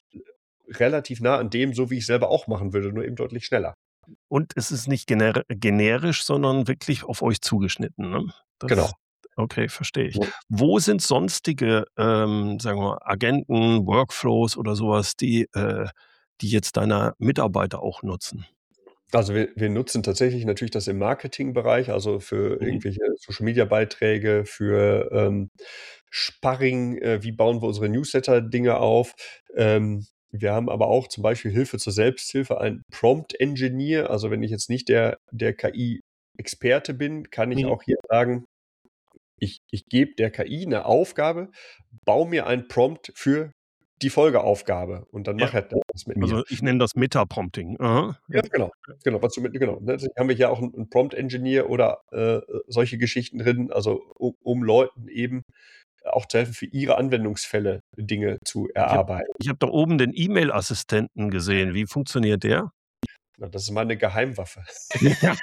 relativ nah an dem, so wie ich selber auch machen würde, nur eben deutlich schneller. Und es ist nicht gener generisch, sondern wirklich auf euch zugeschnitten, ne? Genau. Das okay, verstehe ich. Ja. Wo sind sonstige, ähm, sagen wir mal, Agenten, Workflows oder sowas, die äh, die jetzt deine Mitarbeiter auch nutzen? Also wir, wir nutzen tatsächlich natürlich das im Marketingbereich, also für Mhm, irgendwelche Social-Media-Beiträge, für ähm, Sparring, äh, wie bauen wir unsere Newsletter-Dinge auf. Ähm, wir haben aber auch zum Beispiel Hilfe zur Selbsthilfe, ein Prompt-Engineer. Also wenn ich jetzt nicht der, der K I-Experte bin, kann ich mhm, auch hier sagen, ich, ich gebe der K I eine Aufgabe, baue mir ein Prompt für die Folgeaufgabe und dann ja. macht er das mit mir. Also, ich nenne das Meta-Prompting. Aha, Ja, ja, genau. Genau, was du mit genau, ne? Deswegen haben wir hier auch 'n 'n Prompt Engineer oder, äh, äh, solche Geschichten drin, also u um Leuten eben auch zu helfen, für ihre Anwendungsfälle Dinge zu ich habe erarbeiten. ich habe da oben den E-Mail-Assistenten gesehen. Wie funktioniert der? Ja, das ist meine Geheimwaffe. Ja.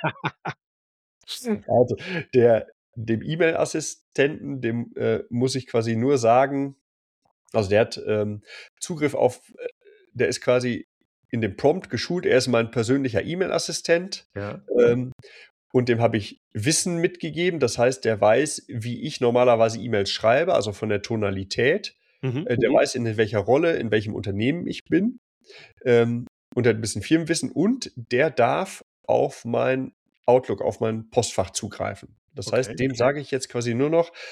Also, der dem E-Mail-Assistenten, dem, äh, muss ich quasi nur sagen, also, der hat, ähm, Zugriff auf äh, der ist quasi in dem Prompt geschult. Er ist mein persönlicher E-Mail-Assistent, Ja. ähm, und dem habe ich Wissen mitgegeben. Das heißt, der weiß, wie ich normalerweise E-Mails schreibe, also von der Tonalität. Mhm. Äh, der Mhm. weiß, in welcher Rolle, in welchem Unternehmen ich bin, ähm, und der hat 'n bisschen Firmenwissen und der darf auf mein Outlook, auf mein Postfach zugreifen. Das Okay. heißt, dem sage ich jetzt quasi nur noch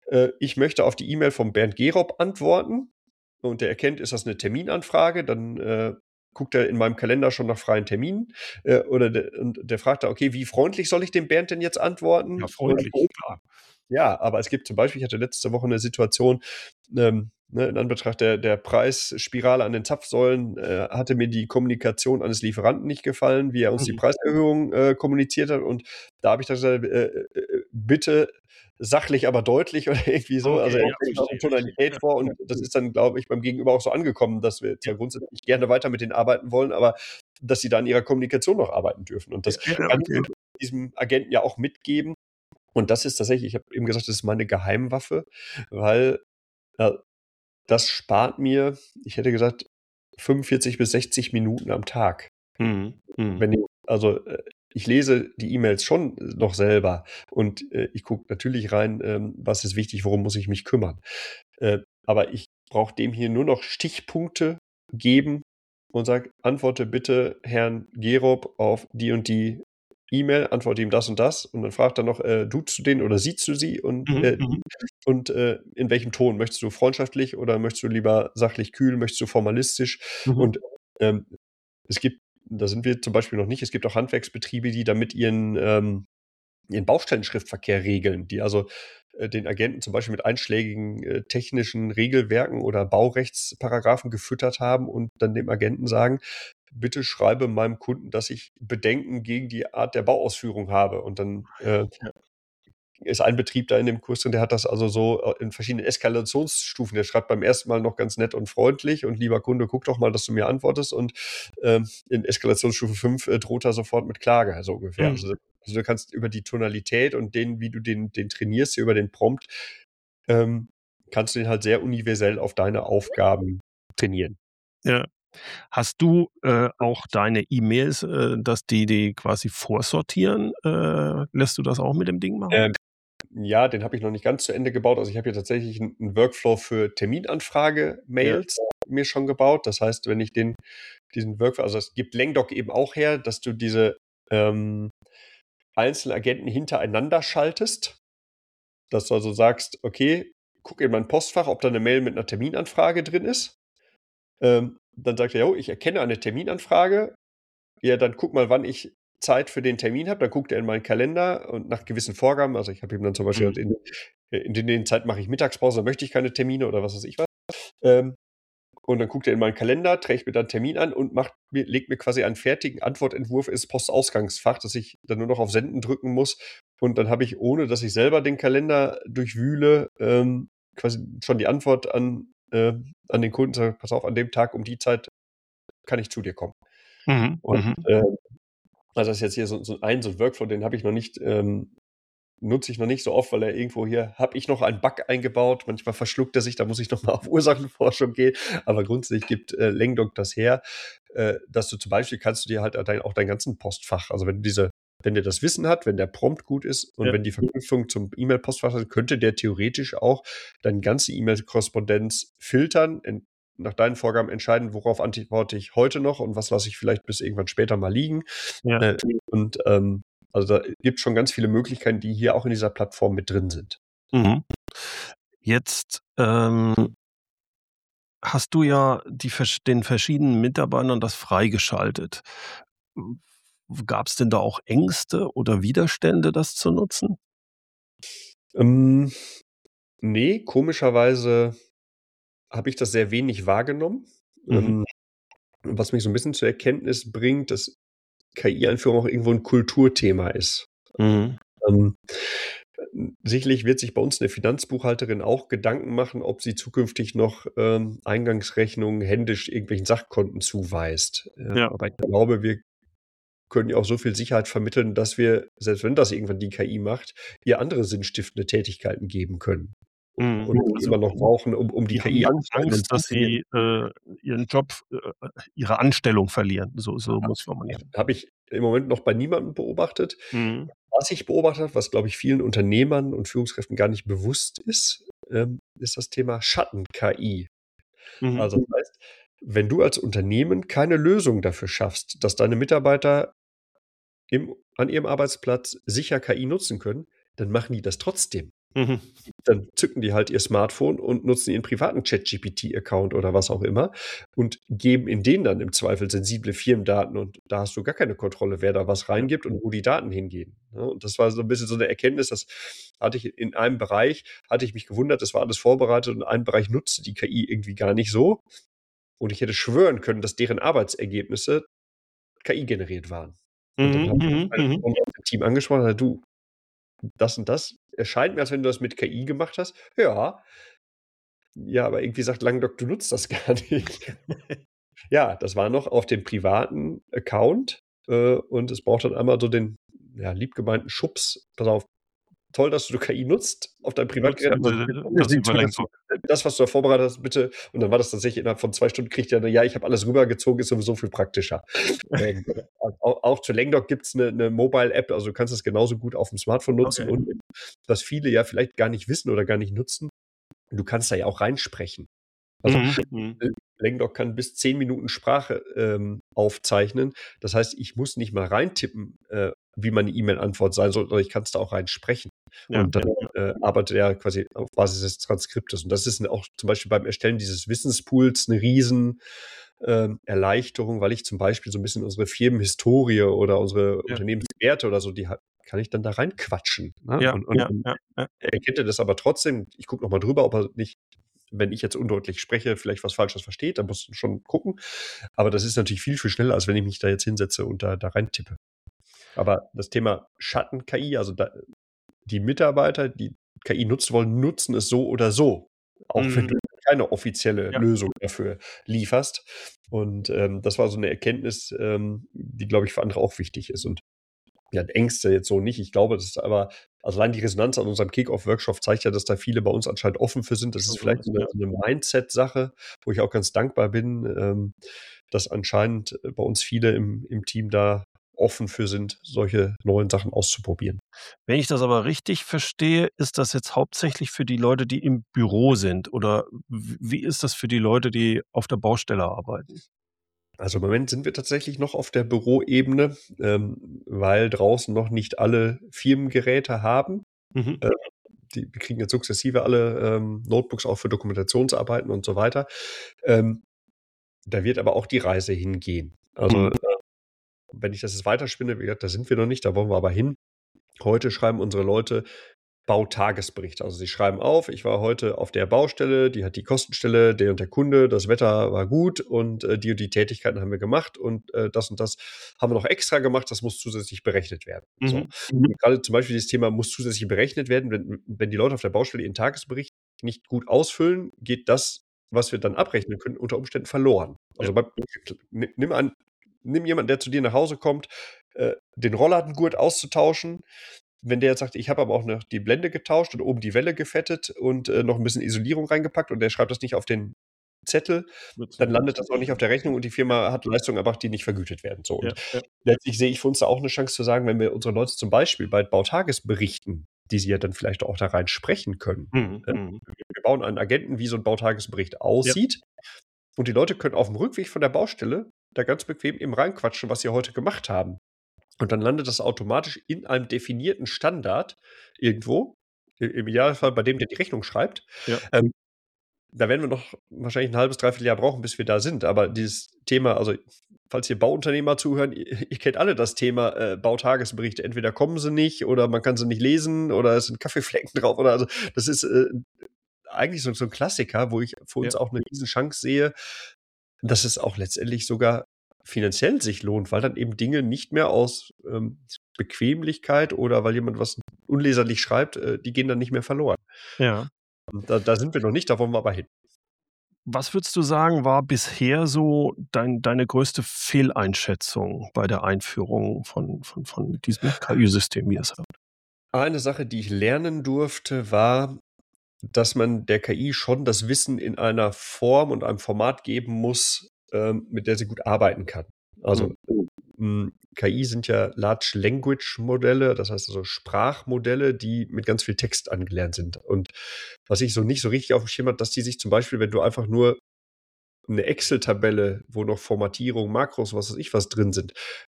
äh, ich möchte auf die E-Mail von Bernd Gerob antworten und der erkennt, ist das eine Terminanfrage, dann äh, guckt er in meinem Kalender schon nach freien Terminen äh, oder de, und der fragt da, okay, wie freundlich soll ich dem Bernd denn jetzt antworten? Ja, freundlich, Und, klar. ja, aber es gibt zum Beispiel, ich hatte letzte Woche eine Situation, ähm, ne, in Anbetracht der, der Preisspirale an den Zapfsäulen, äh, hatte mir die Kommunikation eines Lieferanten nicht gefallen, wie er uns die Mhm. Preiserhöhung äh, kommuniziert hat. Und da habe ich dann gesagt, äh, äh, bitte sachlich, aber deutlich oder irgendwie so. Okay, also er ja, stellt auch verstehe, Tonalität verstehe. vor und Ja, das ist dann, glaube ich, beim Gegenüber auch so angekommen, dass wir zwar ja, grundsätzlich gerne weiter mit denen arbeiten wollen, aber dass sie da an ihrer Kommunikation noch arbeiten dürfen. Und ja, das ja, kann okay. ich diesem Agenten ja auch mitgeben. Und das ist tatsächlich, ich habe eben gesagt, das ist meine Geheimwaffe, weil äh, das spart mir, ich hätte gesagt, fünfundvierzig bis sechzig Minuten am Tag. Mhm. Mhm. Wenn ich, also äh, ich lese die E-Mails schon noch selber und äh, ich gucke natürlich rein, ähm, was ist wichtig, worum muss ich mich kümmern. Äh, aber ich brauche dem hier nur noch Stichpunkte geben und sage, antworte bitte Herrn Gerob auf die und die E-Mail, antworte ihm das und das und dann fragt er noch, äh, duzt du den oder siehst du sie und, Mhm. äh, Mhm. und äh, in welchem Ton? Möchtest du freundschaftlich oder möchtest du lieber sachlich kühl? Möchtest du formalistisch? Mhm. Und ähm, es gibt, da sind wir zum Beispiel noch nicht, es gibt auch Handwerksbetriebe, die damit ihren, ähm, ihren Baustellenschriftverkehr regeln, die also äh, den Agenten zum Beispiel mit einschlägigen äh, technischen Regelwerken oder Baurechtsparagraphen gefüttert haben und dann dem Agenten sagen, bitte schreibe meinem Kunden, dass ich Bedenken gegen die Art der Bauausführung habe. Und dann äh, Ja. ist ein Betrieb da in dem Kurs drin, der hat das also so äh, in verschiedenen Eskalationsstufen. Der schreibt beim ersten Mal noch ganz nett und freundlich und lieber Kunde, guck doch mal, dass du mir antwortest. Und ähm, in Eskalationsstufe fünf äh, droht er sofort mit Klage, so ungefähr. Mhm. Also, also du kannst über die Tonalität und den, wie du den, den trainierst, hier über den Prompt, ähm, kannst du den halt sehr universell auf deine Aufgaben trainieren. Ja. Hast du äh, auch deine E-Mails, äh, dass die die quasi vorsortieren? Äh, lässt du das auch mit dem Ding machen? Ähm, ja, den habe ich noch nicht ganz zu Ende gebaut. Also ich habe hier tatsächlich einen, einen Workflow für Ja. Terminanfrage-Mails mir schon gebaut. Das heißt, wenn ich den, diesen Workflow, also es gibt Langdoc eben auch her, dass du diese ähm, einzelnen Agenten hintereinander schaltest, dass du also sagst, okay, guck in mein Postfach, ob da eine Mail mit einer Terminanfrage drin ist. Ähm, dann sagt er, jo, ich erkenne eine Terminanfrage. Ja, dann guck mal, wann ich Zeit für den Termin habe. Dann guckt er in meinen Kalender und nach gewissen Vorgaben, also ich habe ihm dann zum Beispiel Mhm. gesagt, in, in den, den Zeit mache ich Mittagspause, dann möchte ich keine Termine oder was weiß ich was. Ähm, und dann guckt er in meinen Kalender, trägt mir dann einen Termin an und macht mir, legt mir quasi einen fertigen Antwortentwurf ins Postausgangsfach, dass ich dann nur noch auf Senden drücken muss. Und dann habe ich, ohne dass ich selber den Kalender durchwühle, ähm, quasi schon die Antwort an, äh, an den Kunden, sage, pass auf, an dem Tag um die Zeit kann ich zu dir kommen. Mhm. Und Mhm. äh, also das ist jetzt hier so, so ein, so ein Workflow, den habe ich noch nicht, ähm, nutze ich noch nicht so oft, weil er irgendwo hier, habe ich noch einen Bug eingebaut. Manchmal verschluckt er sich, da muss ich noch mal auf Ursachenforschung gehen. Aber grundsätzlich gibt äh, Langdoc das her, äh, dass du zum Beispiel kannst du dir halt dein, auch dein ganzen Postfach, also wenn du diese, wenn der das Wissen hat, wenn der Prompt gut ist und Ja. wenn die Verknüpfung zum E-Mail-Postfach hat, könnte der theoretisch auch deine ganze E-Mail-Korrespondenz filtern, in, nach deinen Vorgaben entscheiden, worauf antworte ich heute noch und was lasse ich vielleicht bis irgendwann später mal liegen. Ja. Äh, und ähm, also da gibt es schon ganz viele Möglichkeiten, die hier auch in dieser Plattform mit drin sind. Mhm. Jetzt ähm, hast du ja die, vers- den verschiedenen Mitarbeitern das freigeschaltet. Gab es denn da auch Ängste oder Widerstände, das zu nutzen? Ähm, nee, komischerweise habe ich das sehr wenig wahrgenommen. Mhm. Ähm, was mich so ein bisschen zur Erkenntnis bringt, dass K I-Einführung auch irgendwo ein Kulturthema ist. Mhm. Ähm, sicherlich wird sich bei uns eine Finanzbuchhalterin auch Gedanken machen, ob sie zukünftig noch ähm, Eingangsrechnungen händisch irgendwelchen Sachkonten zuweist. Äh, Ja. aber ich glaube, wir können ja auch so viel Sicherheit vermitteln, dass wir, selbst wenn das irgendwann die K I macht, ihr andere sinnstiftende Tätigkeiten geben können. Mhm. Und Also immer noch brauchen, um, um die die K I haben anzuschalten Angst, und dass sie äh, ihren Job, äh, ihre Anstellung verlieren. So, so muss formulieren. habe ich im Moment noch bei niemandem beobachtet. Mhm. Was ich beobachtet habe, was, glaube ich, vielen Unternehmern und Führungskräften gar nicht bewusst ist, ähm, ist das Thema Schatten-K I. Mhm. Also das heißt, wenn du als Unternehmen keine Lösung dafür schaffst, dass deine Mitarbeiter im, an ihrem Arbeitsplatz sicher K I nutzen können, dann machen die das trotzdem. Mhm. Dann zücken die halt ihr Smartphone und nutzen ihren privaten ChatGPT-Account oder was auch immer und geben in den dann im Zweifel sensible Firmendaten und da hast du gar keine Kontrolle, wer da was Ja. reingibt und wo die Daten hingehen, ne? Und das war so ein bisschen so eine Erkenntnis, das hatte ich in einem Bereich hatte ich mich gewundert, das war alles vorbereitet und einen Bereich nutzte die K I irgendwie gar nicht so und ich hätte schwören können, dass deren Arbeitsergebnisse K I generiert waren. Und dann Mhm, habe ich mhm, halt mhm. aus dem Team angesprochen und gesagt: „Du, das und das erscheint mir, als wenn du das mit K I gemacht hast.“ „Ja.“ „Ja, aber irgendwie sagt Langdoc, du nutzt das gar nicht.“ Ja, das war noch auf dem privaten Account, äh, und es braucht dann einmal so den, ja, lieb gemeinten Schubs: „Pass auf, toll, dass du K I nutzt auf deinem Nutzt Privatgerät, aber über das unbedingt über tu das Langdruck. das, was du da vorbereitet hast, bitte“ und dann war das tatsächlich innerhalb von zwei Stunden kriegt er 'ne: „Ja, ich habe alles rübergezogen, ist sowieso viel praktischer.“ Ähm, au auch zu Langdoc gibt's 'ne 'ne Mobile-App, also du kannst das genauso gut aufm Smartphone nutzen Okay. und was viele ja vielleicht gar nicht wissen oder gar nicht nutzen, du kannst da ja auch reinsprechen. Also, Mhm, mhm. äh, Langdoc kann bis zehn Minuten Sprache, ähm, aufzeichnen. Das heißt, ich muss nicht mal reintippen, äh, wie meine E-Mail-Antwort sein soll, sondern ich kann's da auch reinsprechen. Ja, Und dann, ja. äh, arbeitet er quasi auf Basis des Transkriptes. Und das ist 'ne auch zum Beispiel beim Erstellen dieses Wissenspools 'ne riesen, ähm, Erleichterung, weil ich zum Beispiel so 'n bisschen unsere Firmenhistorie oder unsere Ja. Unternehmenswerte oder so, die ha kann ich dann da reinquatschen, ne? Ja, Und und ja, und ja, ja. erkennt er das aber trotzdem. Ich gucke noch mal drüber, ob er nicht, wenn ich jetzt undeutlich spreche, vielleicht was Falsches versteht, dann musst du schon gucken. Aber das ist natürlich viel, viel schneller, als wenn ich mich da jetzt hinsetze und da da reintippe. Aber das Thema Schatten-K I, also da die Mitarbeiter, die K I nutzen wollen, nutzen es so oder so, auch wenn Mhm. du keine offizielle Ja. Lösung dafür lieferst. Und, ähm, das war so 'ne Erkenntnis, ähm, die, glaube ich, für andere auch wichtig ist. Und ja, Ängste jetzt so nicht. Ich glaube, das ist aber also allein die Resonanz an unserem Kick-Off-Workshop zeigt ja, dass da viele bei uns anscheinend offen für sind. Das ist Schon so vielleicht ist, so 'ne ja. so 'ne Mindset-Sache, wo ich auch ganz dankbar bin, ähm, dass anscheinend, äh, bei uns viele im im Team da offen für sind, solche neuen Sachen auszuprobieren. Wenn ich das aber richtig verstehe, ist das jetzt hauptsächlich für die Leute, die im Büro sind oder w wie ist das für die Leute, die auf der Baustelle arbeiten? Also, im Moment sind wir tatsächlich noch auf der Büroebene, ähm, weil draußen noch nicht alle Firmengeräte haben. Mhm. Ähm, die wir kriegen jetzt sukzessive alle, ähm, Notebooks auch für Dokumentationsarbeiten und so weiter. Ähm, da wird aber auch die Reise hingehen. Also, Mhm. äh, wenn ich das jetzt weiterspinne, wie gesagt, da sind wir noch nicht, da wollen wir aber hin. Heute schreiben unsere Leute Bautagesberichte. Also, sie schreiben auf: „Ich war heute auf der Baustelle, die hat die Kostenstelle, der und der Kunde, das Wetter war gut und, äh, die und die Tätigkeiten haben wir gemacht und, äh, das und das haben wir noch extra gemacht, das muss zusätzlich berechnet werden.“ So. Mhm. Und grade zum Beispiel dieses Thema muss zusätzlich berechnet werden, wenn wenn die Leute auf der Baustelle ihren Tagesbericht nicht gut ausfüllen, geht das, was wir dann abrechnen können, unter Umständen verloren. Ja. Also, bei ni nimm an nimm jemanden, der zu dir nach Hause kommt, äh, den Rolladengurt auszutauschen. Wenn der jetzt sagt: „Ich habe aber auch noch die Blende getauscht und oben die Welle gefettet und, äh, noch 'n bisschen Isolierung reingepackt“ und der schreibt das nicht auf den Zettel, Wird's dann nicht landet das auch nicht auf der Rechnung und die Ja. Firma hat Leistungen erbracht, die nicht vergütet werden, so. Ja, Und ja. letztlich sehe ich für uns da auch 'ne Chance zu sagen, wenn wir unsere Leute zum Beispiel bei Bautagesberichten, die sie ja dann vielleicht auch da rein sprechen können, Mhm, äh, mhm. wir bauen einen Agenten, wie so 'n Bautagesbericht Ja. aussieht und die Leute können aufm Rückweg von der Baustelle da ganz bequem eben reinquatschen, was sie heute gemacht haben. Und dann landet das automatisch in einem definierten Standard irgendwo, i im Idealfall bei dem, der die Rechnung schreibt. Ja. Ähm, da werden wir noch wahrscheinlich 'n halbes, dreiviertel Jahr brauchen, bis wir da sind. Aber dieses Thema also, falls hier Bauunternehmer zuhören, ihr ihr kennt alle das Thema, äh, Bautagesberichte. Entweder kommen sie nicht oder man kann sie nicht lesen oder es sind Kaffeeflecken drauf oder also, das ist, äh, eigentlich so 'n so 'n Klassiker, wo ich für uns Ja. auch 'ne Riesenchance sehe, dass es auch letztendlich sogar finanziell sich lohnt, weil dann eben Dinge nicht mehr aus, ähm, Bequemlichkeit oder weil jemand was unleserlich schreibt, äh, die gehen dann nicht mehr verloren. Ja. Und da da sind wir noch nicht, da wollen wir aber hin. Was würdest du sagen, war bisher so dein deine größte Fehleinschätzung bei der Einführung von von von diesem K I-System, wie ihr's habt? Eine Sache, die ich lernen durfte, war, dass man der K I schon das Wissen in einer Form und einem Format geben muss, ähm, mit der sie gut arbeiten kann. Mhm. Also, hm, K I sind ja Large Language Modelle, das heißt also Sprachmodelle, die mit ganz viel Text angelernt sind. Und was ich so nicht so richtig aufm Schirm hatte, dass die sich zum Beispiel, wenn du einfach nur 'ne Excel-Tabelle, wo noch Formatierung, Makros, was weiß ich was drin sind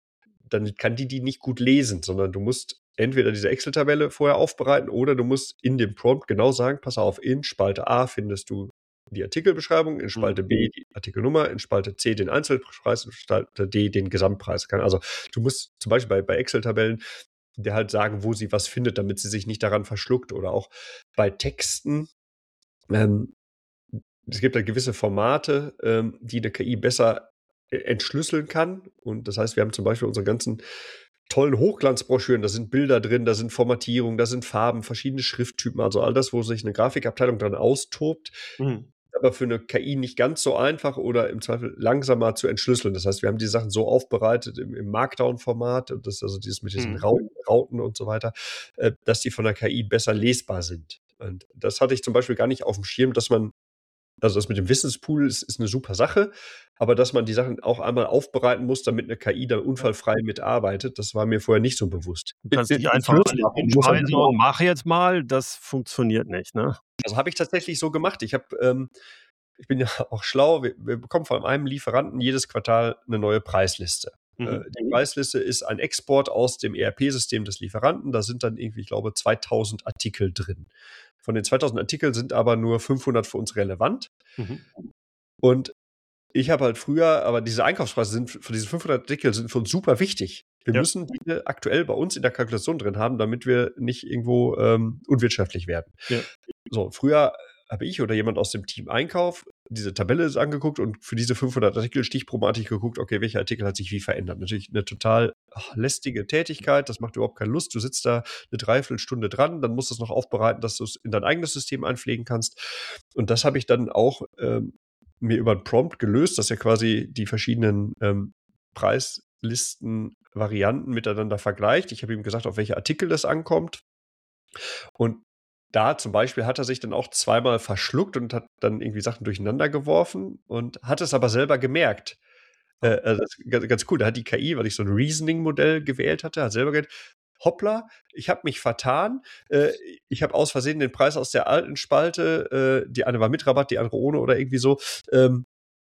dann kann die die nicht gut lesen, sondern du musst entweder diese Excel-Tabelle vorher aufbereiten oder du musst in dem Prompt genau sagen, pass auf, in Spalte A findest du die Artikelbeschreibung, in Spalte Mhm. B die Artikelnummer, in Spalte C den Einzelpreis, in Spalte D den Gesamtpreis. Kann- Also du musst zum Beispiel bei, bei Excel-Tabellen der halt sagen, wo sie was findet, damit sie sich nicht daran verschluckt. Oder auch bei Texten. Ähm, es gibt da gewisse Formate, ähm, die eine K I besser äh, entschlüsseln kann. Und das heißt, wir haben zum Beispiel unsere ganzen tollen Hochglanzbroschüren, da sind Bilder drin, da sind Formatierungen, da sind Farben, verschiedene Schrifttypen, also all das, wo sich eine Grafikabteilung dran austobt, Mhm. aber für eine K I nicht ganz so einfach oder im Zweifel langsamer zu entschlüsseln. Das heißt, wir haben die Sachen so aufbereitet im, im Markdown-Format, und das also dieses mit diesen Mhm. Rauten, Rauten und so weiter, äh, dass die von der K I besser lesbar sind. Und das hatte ich zum Beispiel gar nicht auf dem Schirm, dass man, also das mit dem Wissenspool ist, ist eine super Sache, aber dass man die Sachen auch einmal aufbereiten muss, damit eine K I dann Ja. unfallfrei mitarbeitet, das war mir vorher nicht so bewusst. Du kannst Ist nicht einfach alles lösbar, man muss halt hinschmeißen und mach jetzt mal, das funktioniert nicht, ne? Also habe ich tatsächlich so gemacht. Ich habe, ähm, ich bin ja auch schlau. Wir, wir bekommen von einem Lieferanten jedes Quartal eine neue Preisliste. Äh, Mhm. die Preisliste ist ein Export aus dem E R P-System des Lieferanten. Da sind dann irgendwie, ich glaube, zweitausend Artikel drin. Von den zweitausend Artikeln sind aber nur fünfhundert für uns relevant. Mhm. Und ich habe halt früher, aber diese Einkaufspreise sind für diese fünfhundert Artikel sind für uns super wichtig. Wir Ja. müssen die aktuell bei uns in der Kalkulation drin haben, damit wir nicht irgendwo ähm, unwirtschaftlich werden. Ja. So, früher habe ich oder jemand aus dem Team Einkauf diese Tabelle ist angeguckt und für diese fünfhundert Artikel stichprobenartig geguckt, okay, welcher Artikel hat sich wie verändert. Natürlich eine total ach, lästige Tätigkeit, das macht überhaupt keine Lust. Du sitzt da eine Dreiviertelstunde dran, dann musst du es noch aufbereiten, dass du es in dein eigenes System einpflegen kannst. Und das habe ich dann auch ähm, mir über einen Prompt gelöst, dass er quasi die verschiedenen ähm, Preislisten-Varianten miteinander vergleicht. Ich habe ihm gesagt, auf welche Artikel das ankommt. Und da zum Beispiel hat er sich dann auch zweimal verschluckt und hat dann irgendwie Sachen durcheinander geworfen und hat es aber selber gemerkt. Äh, also das ist ganz, ganz cool. Da hat die K I, weil ich so ein Reasoning-Modell gewählt hatte, hat selber gedacht, hoppla, ich habe mich vertan. Äh, ich habe aus Versehen den Preis aus der alten Spalte, äh, die eine war mit Rabatt, die andere ohne oder irgendwie so. Ähm,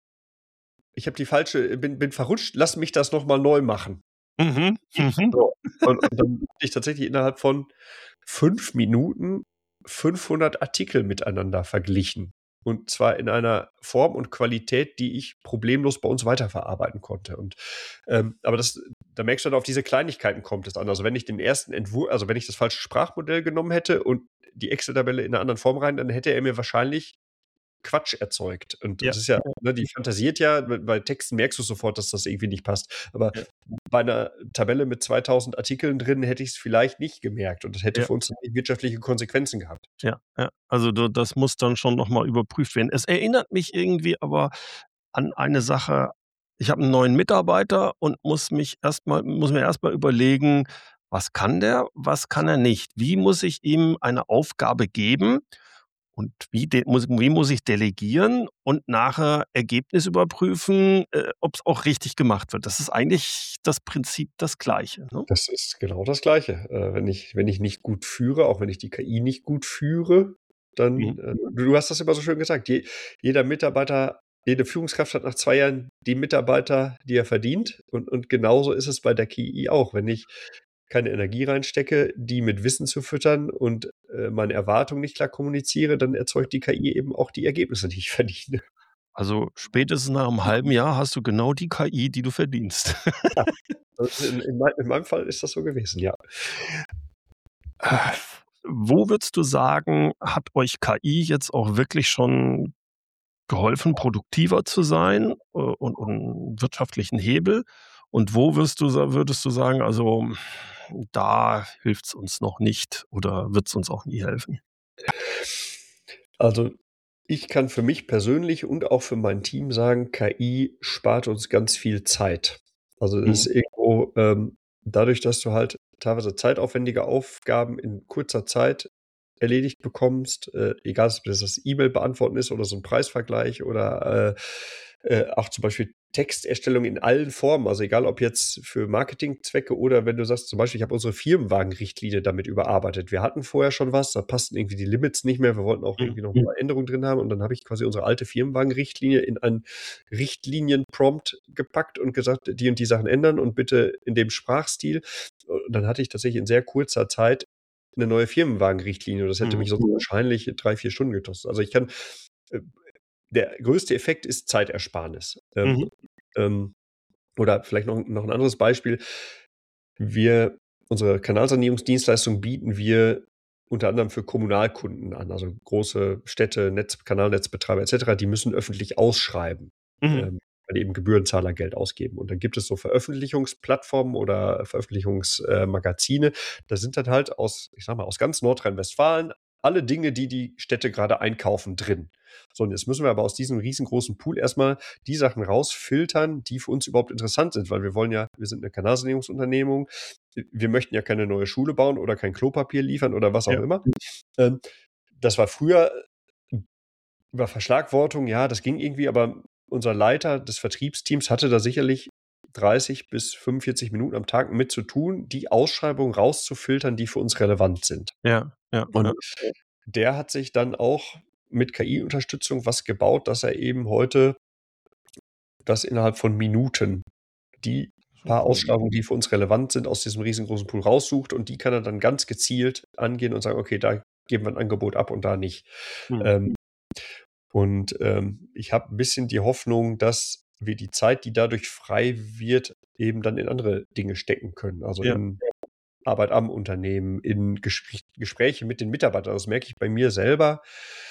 ich habe die falsche, bin, bin verrutscht, lass mich das nochmal neu machen. Mhm. Mhm. So. Und, und dann habe ich tatsächlich innerhalb von fünf Minuten fünfhundert Artikel miteinander verglichen. Und zwar in einer Form und Qualität, die ich problemlos bei uns weiterverarbeiten konnte. Und ähm, aber das, da merkst du dann, auf diese Kleinigkeiten kommt es an. Also wenn ich den ersten Entwurf, also wenn ich das falsche Sprachmodell genommen hätte und die Excel-Tabelle in einer anderen Form rein, dann hätte er mir wahrscheinlich Quatsch erzeugt. Und Ja. das ist ja, ne, die fantasiert ja, bei Texten merkst du sofort, dass das irgendwie nicht passt. Aber Ja. bei einer Tabelle mit zweitausend Artikeln drin hätte ich es vielleicht nicht gemerkt und das hätte Ja. für uns wirtschaftliche Konsequenzen gehabt. Ja, ja. Also du, das muss dann schon noch mal überprüft werden. Es erinnert mich irgendwie aber an eine Sache. Ich habe einen neuen Mitarbeiter und muss mich erst mal muss mir erst mal überlegen, was kann der, was kann er nicht? Wie muss ich ihm eine Aufgabe geben und wie de muss wie muss ich delegieren und nachher Ergebnis überprüfen, äh, ob es auch richtig gemacht wird. Das ist eigentlich das Prinzip das Gleiche, ne? Das ist genau das Gleiche. Äh, wenn ich wenn ich nicht gut führe, auch wenn ich die K I nicht gut führe, dann, Mhm. äh du du hast das immer so schön gesagt, je jeder Mitarbeiter jede Führungskraft hat nach zwei Jahren die Mitarbeiter, die er verdient. Und und genauso ist es bei der K I auch. Wenn ich keine Energie reinstecke, die mit Wissen zu füttern und, äh, meine Erwartungen nicht klar kommuniziere, dann erzeugt die K I eben auch die Ergebnisse, die ich verdiene. Also, spätestens nach 'nem halben Jahr hast du genau die K I, die du verdienst. Ja, also in in mei in meinem Fall ist das so gewesen, ja. Äh, Wo würdest du sagen, hat euch K I jetzt auch wirklich schon geholfen, produktiver zu sein, äh, und und wirtschaftlichen Hebel? Und wo wirst du sa würdest du sagen, also, da hilft's uns noch nicht oder wird's uns auch nie helfen? Also, ich kann für mich persönlich und auch für mein Team sagen, K I spart uns ganz viel Zeit. Also, es ist Mhm. irgendwo, ähm, dadurch, dass du halt teilweise zeitaufwendige Aufgaben in kurzer Zeit erledigt bekommst, äh, egal ob das das E-Mail beantworten ist oder so 'n Preisvergleich oder, äh, äh, auch zum Beispiel Texterstellung in allen Formen, also egal ob jetzt für Marketingzwecke oder wenn du sagst, zum Beispiel, ich habe unsere Firmenwagenrichtlinie damit überarbeitet. Wir hatten vorher schon was, da passten irgendwie die Limits nicht mehr, wir wollten auch Mhm. irgendwie noch ein paar Änderungen drin haben und dann habe ich quasi unsere alte Firmenwagenrichtlinie in einen Richtlinienprompt gepackt und gesagt, die und die Sachen ändern und bitte in dem Sprachstil. Und dann hatte ich tatsächlich in sehr kurzer Zeit eine neue Firmenwagenrichtlinie. Das hätte Mhm. mich sonst wahrscheinlich drei, vier Stunden gekostet. Also ich kann, äh, der größte Effekt ist Zeitersparnis. Ähm, Mhm. ähm, oder vielleicht noch, noch ein anderes Beispiel. Wir, unsere Kanalsanierungsdienstleistung bieten wir unter anderem für Kommunalkunden an, also große Städte, Netz, Kanalnetzbetreiber et cetera, die müssen öffentlich ausschreiben, Mhm. ähm, weil die eben Gebührenzahler Geld ausgeben. Und dann gibt es so Veröffentlichungsplattformen oder Veröffentlichungsmagazine. Da sind dann halt aus, ich sag mal, aus ganz Nordrhein-Westfalen alle Dinge, die die Städte gerade einkaufen, drin. So, und jetzt müssen wir aber aus diesem riesengroßen Pool erstmal die Sachen rausfiltern, die für uns überhaupt interessant sind, weil wir wollen ja, wir sind eine Kanalsanierungsunternehmung, wir möchten ja keine neue Schule bauen oder kein Klopapier liefern oder was auch Ja. immer. Ähm, das war früher über Verschlagwortung, ja, das ging irgendwie, aber unser Leiter des Vertriebsteams hatte da sicherlich dreißig bis fünfundvierzig Minuten am Tag mit zu tun, die Ausschreibungen rauszufiltern, die für uns relevant sind. Ja, ja, Und ja. der hat sich dann auch mit K I-Unterstützung was gebaut, dass er eben heute das innerhalb von Minuten die paar Super. Ausschreibungen, die für uns relevant sind, aus diesem riesengroßen Pool raussucht und die kann er dann ganz gezielt angehen und sagen, okay, da geben wir ein Angebot ab und da nicht. Mhm. Ähm, und ähm, ich habe ein bisschen die Hoffnung, dass wir die Zeit, die dadurch frei wird, eben dann in andere Dinge stecken können. Also Ja. in Arbeit am Unternehmen, in Ges Gespräche mit den Mitarbeitern. Das merke ich bei mir selber.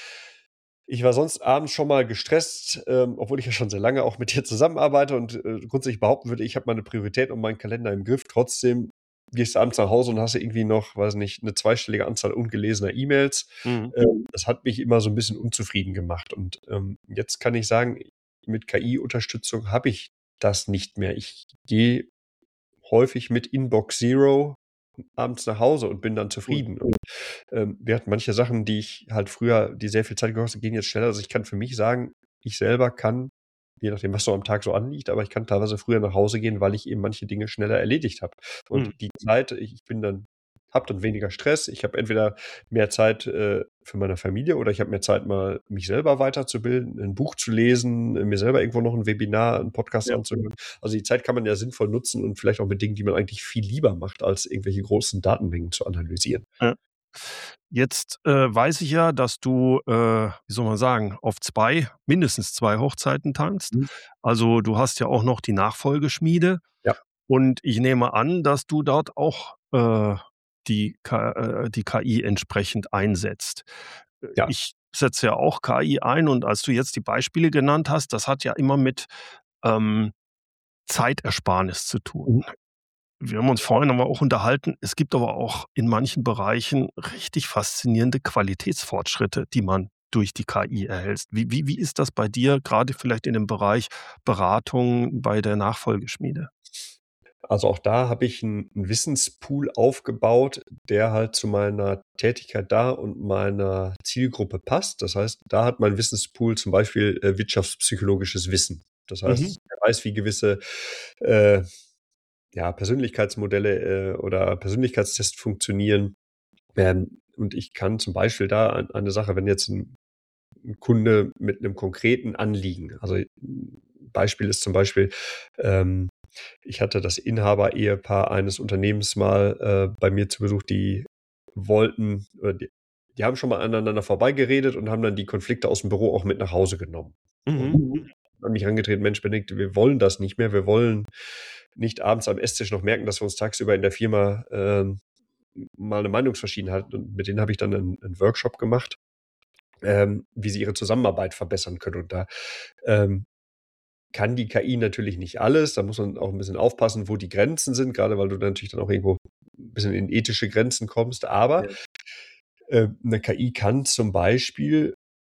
Ich war sonst abends schon mal gestresst, ähm, obwohl ich ja schon sehr lange auch mit dir zusammenarbeite und äh, grundsätzlich behaupten würde, ich habe meine Priorität und meinen Kalender im Griff. Trotzdem gehst du abends nach Hause und hast irgendwie noch, weiß nicht, eine zweistellige Anzahl ungelesener E-Mails. Mhm. Ähm, das hat mich immer so ein bisschen unzufrieden gemacht. Und ähm, jetzt kann ich sagen, mit K I-Unterstützung habe ich das nicht mehr. Ich gehe häufig mit Inbox Zero abends nach Hause und bin dann Cool. zufrieden. Und ähm, während manche Sachen, die ich halt früher, die sehr viel Zeit gekostet, gehen jetzt schneller. Also ich kann für mich sagen, ich selber kann, je nachdem, was so am Tag so anliegt, aber ich kann teilweise früher nach Hause gehen, weil ich eben manche Dinge schneller erledigt habe. Und Mhm. die Zeit, ich ich bin dann, habe dann weniger Stress. Ich habe entweder mehr Zeit äh, für meine Familie oder ich habe mehr Zeit, mal mich selber weiterzubilden, ein Buch zu lesen, äh, mir selber irgendwo noch ein Webinar, einen Podcast Ja. anzuhören. Also die Zeit kann man ja sinnvoll nutzen und vielleicht auch mit Dingen, die man eigentlich viel lieber macht, als irgendwelche großen Datenmengen zu analysieren. Ja. Jetzt, äh, weiß ich ja, dass du, äh, wie soll man sagen, auf zwei mindestens zwei Hochzeiten tanzt. Mhm. Also, du hast ja auch noch die Nachfolgeschmiede Ja. und ich nehme an, dass du dort auch, äh, die K äh, die K I entsprechend einsetzt. Äh, Ja. ich setze ja auch K I ein und als du jetzt die Beispiele genannt hast, das hat ja immer mit, ähm, Zeitersparnis zu tun. Mhm. Wir haben uns vorhin aber auch unterhalten, es gibt aber auch in manchen Bereichen richtig faszinierende Qualitätsfortschritte, die man durch die K I erhält. Wie wie wie ist das bei dir, grade vielleicht in dem Bereich Beratung bei der Nachfolgeschmiede? Also auch da habe ich 'n 'n Wissenspool aufgebaut, der halt zu meiner Tätigkeit da und meiner Zielgruppe passt. Das heißt, da hat mein Wissenspool zum Beispiel, äh, wirtschaftspsychologisches Wissen. Das Mhm. heißt, er weiß, wie gewisse, äh, ja, Persönlichkeitsmodelle, äh, oder Persönlichkeitstests funktionieren. Ähm, und ich kann zum Beispiel da ein eine Sache, wenn jetzt 'n 'n Kunde mit 'nem konkreten Anliegen, also, 'n Beispiel ist zum Beispiel, ähm, ich hatte das Inhaber-Ehepaar eines Unternehmens mal, äh, bei mir zu Besuch, die wollten oder die die haben schon mal aneinander vorbeigeredet und haben dann die Konflikte aus'm Büro auch mit nach Hause genommen. Und Mhm. an mich herangetreten: „Mensch, Benedikt, wir wollen das nicht mehr. Wir wollen nicht abends am Esstisch noch merken, dass wir uns tagsüber in der Firma, ähm, mal 'ne Meinungsverschiedenheit hatten." Und mit denen habe ich dann 'nen 'nen Workshop gemacht, ähm, wie sie ihre Zusammenarbeit verbessern können. Und da, ähm, kann die K I natürlich nicht alles. Da muss man auch 'n bisschen aufpassen, wo die Grenzen sind, grade weil du dann natürlich dann auch irgendwo 'n bisschen in ethische Grenzen kommst. Aber, Ja. äh, 'ne K I kann zum Beispiel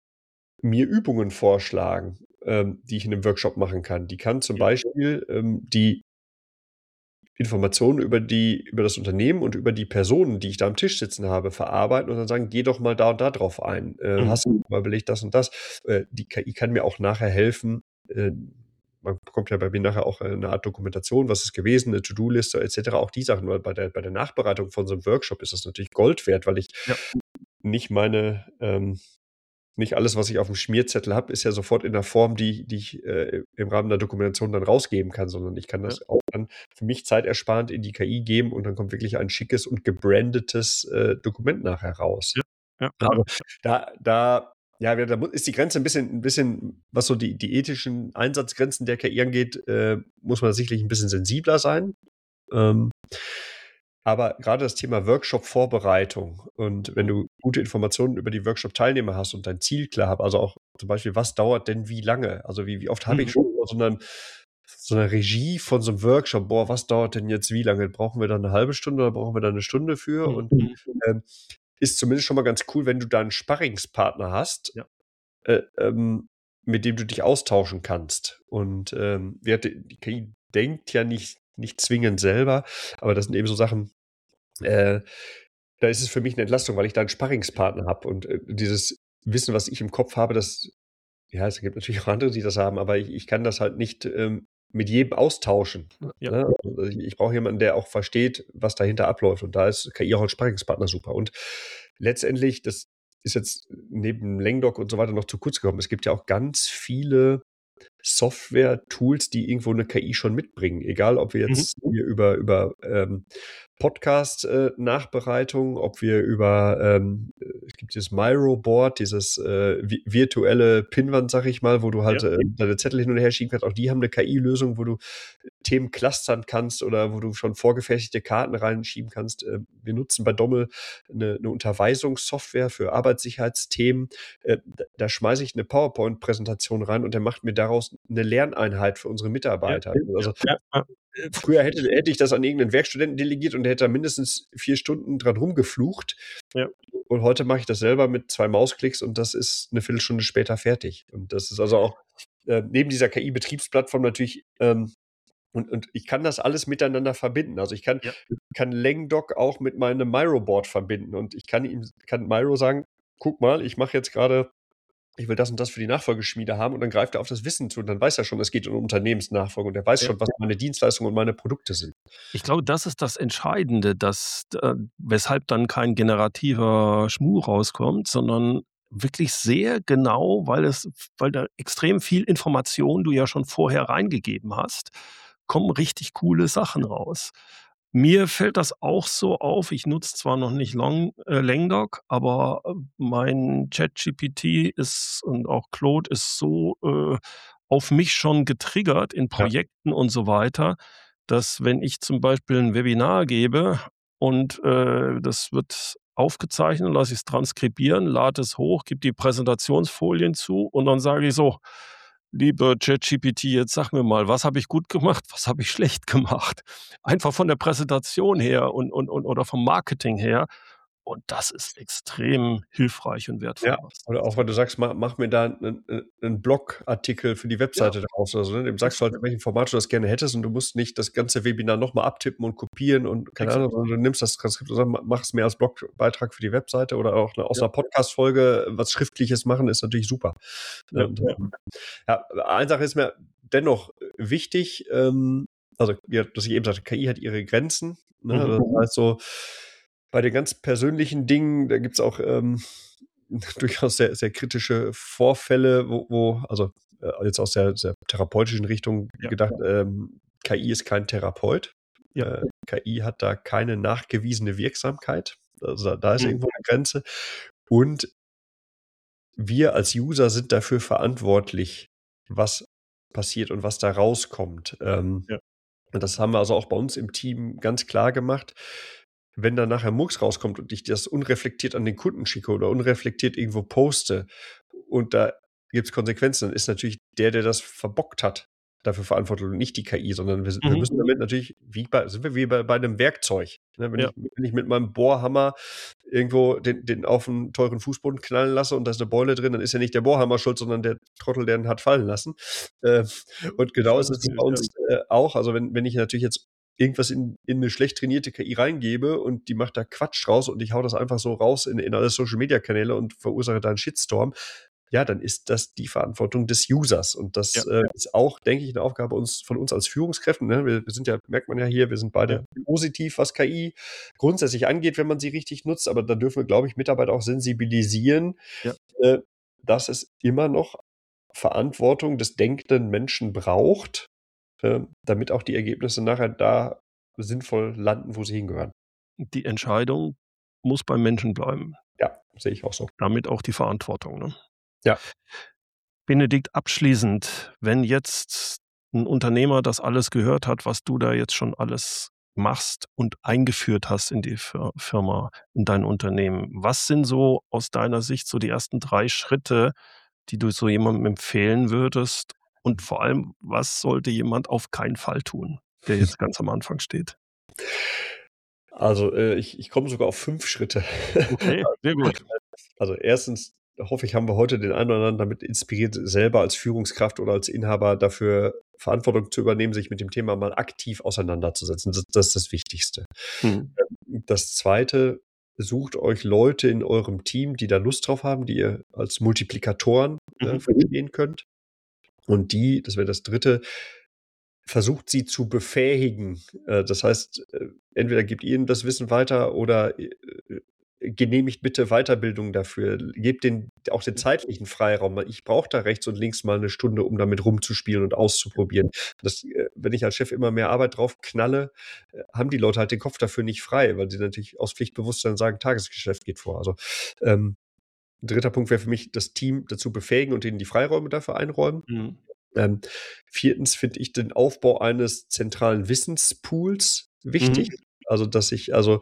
mir Übungen vorschlagen, ähm, die ich in 'nem Workshop machen kann. Die kann zum Ja. Beispiel, ähm, die Informationen über die über das Unternehmen und über die Personen, die ich da am Tisch sitzen habe, verarbeiten und dann sagen: „Geh doch mal da und da drauf ein. Äh, Mhm. hast du mal überlegt das und das?" Äh, die K I kann mir auch nachher helfen, äh, man bekommt ja bei mir nachher auch eine Art Dokumentation, was ist gewesen, eine To-Do-Liste et cetera. Auch die Sachen, weil bei der, bei der Nachbereitung von so einem Workshop ist das natürlich Gold wert, weil ich Ja. nicht meine, ähm, nicht alles, was ich auf dem Schmierzettel habe, ist ja sofort in der Form, die, die ich äh, im Rahmen der Dokumentation dann rausgeben kann, sondern ich kann das Ja. auch dann für mich zeitersparend in die K I geben und dann kommt wirklich ein schickes und gebrandetes äh, Dokument nachher raus. Ja. Ja. Also da, da, ja, da mu- ist die Grenze ein bisschen, ein bisschen, was so die, die ethischen Einsatzgrenzen der K I angeht, äh, muss man sicherlich ein bisschen sensibler sein. Ähm, aber gerade das Thema Workshop-Vorbereitung und wenn du gute Informationen über die Workshop-Teilnehmer hast und dein Ziel klar hast, also auch zum Beispiel, was dauert denn wie lange? Also wie, wie oft habe ich Mhm. schon so eine, so eine Regie von so einem Workshop, boah, was dauert denn jetzt wie lange? Brauchen wir da eine halbe Stunde oder brauchen wir da eine Stunde für? Und Mhm. ähm, ist zumindest schon mal ganz cool, wenn du da einen Sparringspartner hast, Ja. äh, ähm, mit dem du dich austauschen kannst. Und ähm, wir hatte- die K I denkt ja nicht, nicht zwingend selber, aber das sind eben so Sachen, äh, da ist es für mich eine Entlastung, weil ich da einen Sparringspartner habe und äh, dieses Wissen, was ich im Kopf habe, das, ja, es gibt natürlich auch andere, die das haben, aber ich, ich kann das halt nicht ähm, mit jedem austauschen. Ja. Ne? Also ich, ich brauche jemanden, der auch versteht, was dahinter abläuft. Und da ist K I auch als Sparringspartner super. Und letztendlich, das ist jetzt neben Langdoc und so weiter noch zu kurz gekommen. Es gibt ja auch ganz viele Software-Tools, die irgendwo eine K I schon mitbringen. Egal, ob wir Mhm. jetzt hier über, über ähm, Podcast-Nachbereitung, ob wir über, ähm, es gibt dieses Miro-Board, dieses äh, vi- virtuelle Pinnwand, sag ich mal, wo du halt Ja. äh, deine Zettel hin und her schieben kannst. Auch die haben eine K I-Lösung, wo du Themen clustern kannst oder wo du schon vorgefertigte Karten reinschieben kannst. Äh, wir nutzen bei Dommel eine, eine Unterweisungssoftware für Arbeitssicherheitsthemen. Äh, da da schmeiße ich eine PowerPoint-Präsentation rein und der macht mir daraus eine Lerneinheit für unsere Mitarbeiter. Also Ja. Ja. früher hätte, hätte ich das an irgendeinen Werkstudenten delegiert und der hätte da mindestens vier Stunden dran rumgeflucht. Ja. Und heute mache ich das selber mit zwei Mausklicks und das ist eine Viertelstunde später fertig. Und das ist also auch äh, neben dieser K I-Betriebsplattform natürlich, ähm, und, und ich kann das alles miteinander verbinden. Also ich kann, Ja. kann Langdoc auch mit meinem Miro-Board verbinden und ich kann ihm, kann Miro sagen, guck mal, ich mache jetzt gerade, ich will das und das für die Nachfolgeschmiede haben und dann greift er auf das Wissen zu und dann weiß er schon, es geht um Unternehmensnachfolge und er weiß Ja. schon, was meine Dienstleistungen und meine Produkte sind. Ich glaube, das ist das Entscheidende, dass, äh, weshalb dann kein generativer Schmuh rauskommt, sondern wirklich sehr genau, weil es, weil da extrem viel Information du ja schon vorher reingegeben hast, kommen richtig coole Sachen raus. Mir fällt das auch so auf. Ich nutze zwar noch nicht Long, äh, Langdoc, aber äh, mein ChatGPT ist und auch Claude ist so äh, auf mich schon getriggert in Ja. Projekten und so weiter, dass wenn ich zum Beispiel ein Webinar gebe und äh, das wird aufgezeichnet, lasse ich es transkribieren, lade es hoch, gebe die Präsentationsfolien zu und dann sage ich so, liebe ChatGPT, jetzt sag mir mal, was habe ich gut gemacht, was habe ich schlecht gemacht? Einfach von der Präsentation her und, und, und oder vom Marketing her. Und das ist extrem hilfreich und wertvoll. Ja, oder auch wenn du sagst, mach, mach mir da einen, einen Blogartikel für die Webseite daraus oder so. Ne? Dem sagst du halt, in welchem Format du das gerne hättest und du musst nicht das ganze Webinar nochmal abtippen und kopieren und keine Exakt. Ahnung, sondern du nimmst das Transkript und sagst, mach es mir als Blogbeitrag für die Webseite oder auch eine, aus Ja. einer Podcast-Folge was Schriftliches machen, ist natürlich super. Ja, Und, ja. ja, eine Sache ist mir dennoch wichtig, ähm, also, ja, dass ich eben sagte, K I hat ihre Grenzen. Ne? Mhm. Das heißt so, bei den ganz persönlichen Dingen, da gibt es auch ähm, durchaus sehr, sehr kritische Vorfälle, wo, wo also äh, jetzt aus der, der therapeutischen Richtung Ja. gedacht, ähm, K I ist kein Therapeut. Ja. Äh, K I hat da keine nachgewiesene Wirksamkeit. Also da, da ist Mhm. irgendwo eine Grenze. Und wir als User sind dafür verantwortlich, was passiert und was da rauskommt. Ähm, Ja. und das haben wir also auch bei uns im Team ganz klar gemacht. Wenn da nachher Murks rauskommt und ich das unreflektiert an den Kunden schicke oder unreflektiert irgendwo poste und da gibt es Konsequenzen, dann ist natürlich der, der das verbockt hat, dafür verantwortlich und nicht die K I, sondern wir, wir Mhm. müssen damit natürlich, wie bei, sind wir wie bei, bei einem Werkzeug. Ne, wenn, Ja. ich, wenn ich mit meinem Bohrhammer irgendwo den, den auf einen teuren Fußboden knallen lasse und da ist eine Beule drin, dann ist ja nicht der Bohrhammer schuld, sondern der Trottel, der ihn hat fallen lassen. Äh, und genau ist es bei uns äh, auch. Also wenn, wenn ich natürlich jetzt irgendwas in, in eine schlecht trainierte K I reingebe und die macht da Quatsch raus und ich hau das einfach so raus in, in alle Social-Media-Kanäle und verursache da einen Shitstorm, ja, dann ist das die Verantwortung des Users. Und das Ja. äh, ist auch, denke ich, eine Aufgabe uns, von uns als Führungskräften. Ne? Wir, wir sind ja, merkt man ja hier, wir sind beide Ja. positiv, was K I grundsätzlich angeht, wenn man sie richtig nutzt. Aber da dürfen wir, glaube ich, Mitarbeiter auch sensibilisieren, Ja. äh, dass es immer noch Verantwortung des denkenden Menschen braucht, äh, damit auch die Ergebnisse nachher da sinnvoll landen, wo sie hingehören. Die Entscheidung muss beim Menschen bleiben. Ja, sehe ich auch so. Damit auch die Verantwortung, ne? Ja. Benedikt, abschließend, wenn jetzt ein Unternehmer das alles gehört hat, was du da jetzt schon alles machst und eingeführt hast in die Fir Firma, in dein Unternehmen. Was sind so aus deiner Sicht so die ersten drei Schritte, die du so jemandem empfehlen würdest? Und vor allem, was sollte jemand auf keinen Fall tun, der jetzt ganz am Anfang steht? Also, äh, ich ich komme sogar auf fünf Schritte. Okay, sehr gut. Also, erstens hoffe ich, haben wir heute den einen oder anderen damit inspiriert, selber als Führungskraft oder als Inhaber dafür Verantwortung zu übernehmen, sich mit dem Thema mal aktiv auseinanderzusetzen. Das das ist das Wichtigste. Mhm. Ähm, das Zweite, sucht euch Leute in eurem Team, die da Lust drauf haben, die ihr als Multiplikatoren, äh, Mhm. verstehen könnt. Und die, das wäre das Dritte, versucht sie zu befähigen. Äh, das heißt, äh, entweder gebt ihr ihnen das Wissen weiter oder äh, äh, genehmigt bitte Weiterbildung dafür. Gebt den auch den zeitlichen Freiraum. Ich brauche da rechts und links mal eine Stunde, um damit rumzuspielen und auszuprobieren. Das, äh, wenn ich als Chef immer mehr Arbeit drauf knalle, äh, haben die Leute halt den Kopf dafür nicht frei, weil sie natürlich aus Pflichtbewusstsein sagen, Tagesgeschäft geht vor. Also, ähm, dritter Punkt wäre für mich, das Team dazu befähigen und ihnen die Freiräume dafür einräumen. Mhm. Ähm, viertens finde ich den Aufbau eines zentralen Wissenspools wichtig. Mhm. Also, dass ich also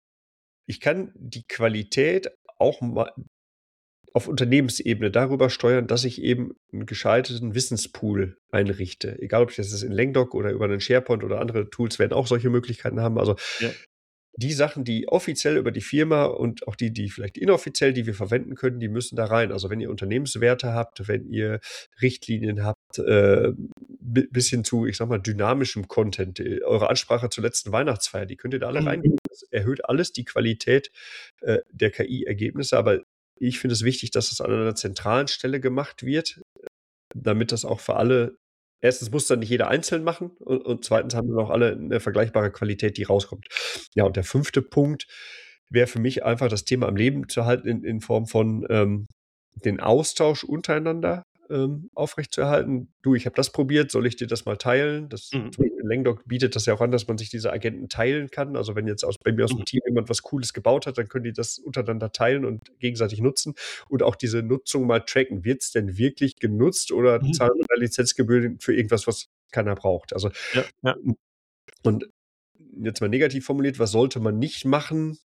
ich kann die Qualität auch mal auf Unternehmensebene darüber steuern, dass ich eben 'n gescheiterten Wissenspool einrichte. Egal, ob ich das jetzt in Langdoc oder über 'nen SharePoint oder andere Tools werden auch solche Möglichkeiten haben. Also, Ja. die Sachen, die offiziell über die Firma und auch die, die vielleicht inoffiziell, die wir verwenden können, die müssen da rein. Also, wenn ihr Unternehmenswerte habt, wenn ihr Richtlinien habt, äh, bi bis hin zu, ich sage mal, dynamischem Content. Äh, eure Ansprache zur letzten Weihnachtsfeier, die könnt ihr da alle Mhm. reingeben. Das erhöht alles die Qualität, äh, der K I-Ergebnisse. Aber ich finde es wichtig, dass es an einer zentralen Stelle gemacht wird, damit das auch für alle erstens muss dann nicht jeder einzeln machen und und zweitens haben dann auch alle 'ne vergleichbare Qualität, die rauskommt. Ja, und der fünfte Punkt wäre für mich einfach das Thema am Leben zu halten in in Form von, ähm, den Austausch untereinander, ähm, aufrechtzuerhalten. „Du, ich habe das probiert, soll ich dir das mal teilen?“ Das Mhm. zum Beispiel Langdoc bietet das ja auch an, dass man sich diese Agenten teilen kann. Also, wenn jetzt aus bei mir aus'm Mhm. Team jemand was Cooles gebaut hat, dann können die das untereinander teilen und gegenseitig nutzen und auch diese Nutzung mal tracken. Wird's denn wirklich genutzt oder Mhm. zahlen wir da Lizenzgebühren für irgendwas, was keiner braucht? Also, Ja, ja. und jetzt mal negativ formuliert, was sollte man nicht machen?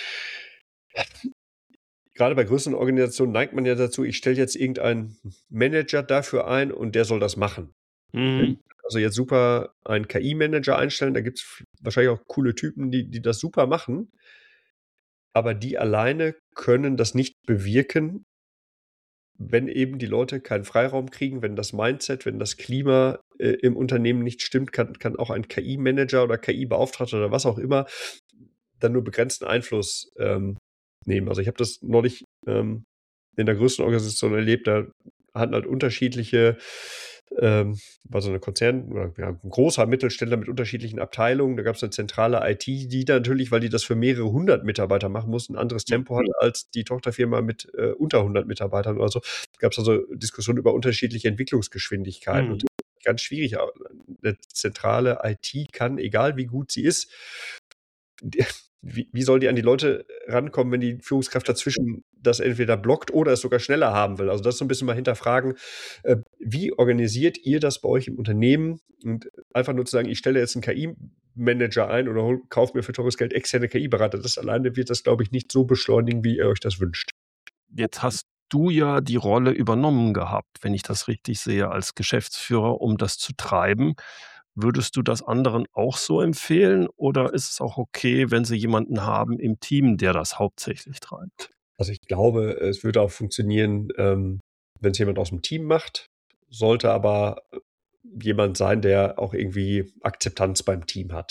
Gerade bei größeren Organisationen neigt man ja dazu, ich stelle jetzt irgendeinen Manager dafür ein und der soll das machen. Mhm. Also jetzt super einen K I-Manager einstellen, da gibt's wahrscheinlich auch coole Typen, die die das super machen, aber die alleine können das nicht bewirken, wenn eben die Leute keinen Freiraum kriegen, wenn das Mindset, wenn das Klima, äh, im Unternehmen nicht stimmt, kann kann auch ein K I-Manager oder K I-Beauftragter oder was auch immer dann nur begrenzten Einfluss, ähm, nehmen. Also, ich habe das neulich, ähm, in der größten Organisation erlebt, da hatten halt unterschiedliche, ähm war so 'ne Konzern oder ja, 'n großer Mittelständler mit unterschiedlichen Abteilungen. Da gab's 'ne zentrale I T, die da natürlich, weil die das für mehrere hundert Mitarbeiter machen mussten, 'n anderes Mhm. Tempo hatte als die Tochterfirma mit, äh, unter hundert Mitarbeitern oder so. Gab's also Diskussionen über unterschiedliche Entwicklungsgeschwindigkeiten und Mhm. ganz schwierig. A 'ne zentrale I T kann, egal wie gut sie ist, d wie wie soll die an die Leute rankommen, wenn die Führungskraft dazwischen das entweder blockt oder es sogar schneller haben will? Also, das so 'n bisschen mal hinterfragen. Äh, wie organisiert ihr das bei euch im Unternehmen? Und einfach nur zu sagen: „Ich stelle jetzt 'n K I-Manager ein oder hole kaufe mir für teures Geld externe K I-Berater.“ Das alleine wird das, glaube ich, nicht so beschleunigen, wie ihr euch das wünscht. Jetzt hast du ja die Rolle übernommen gehabt, wenn ich das richtig sehe, als Geschäftsführer, um das zu treiben. Würdest du das anderen auch so empfehlen oder ist es auch okay, wenn sie jemanden haben im Team, der das hauptsächlich treibt? Also, ich glaube, es würde auch funktionieren, ähm, wenn's jemand aus'm Team macht, sollte aber, äh, jemand sein, der auch irgendwie Akzeptanz beim Team hat.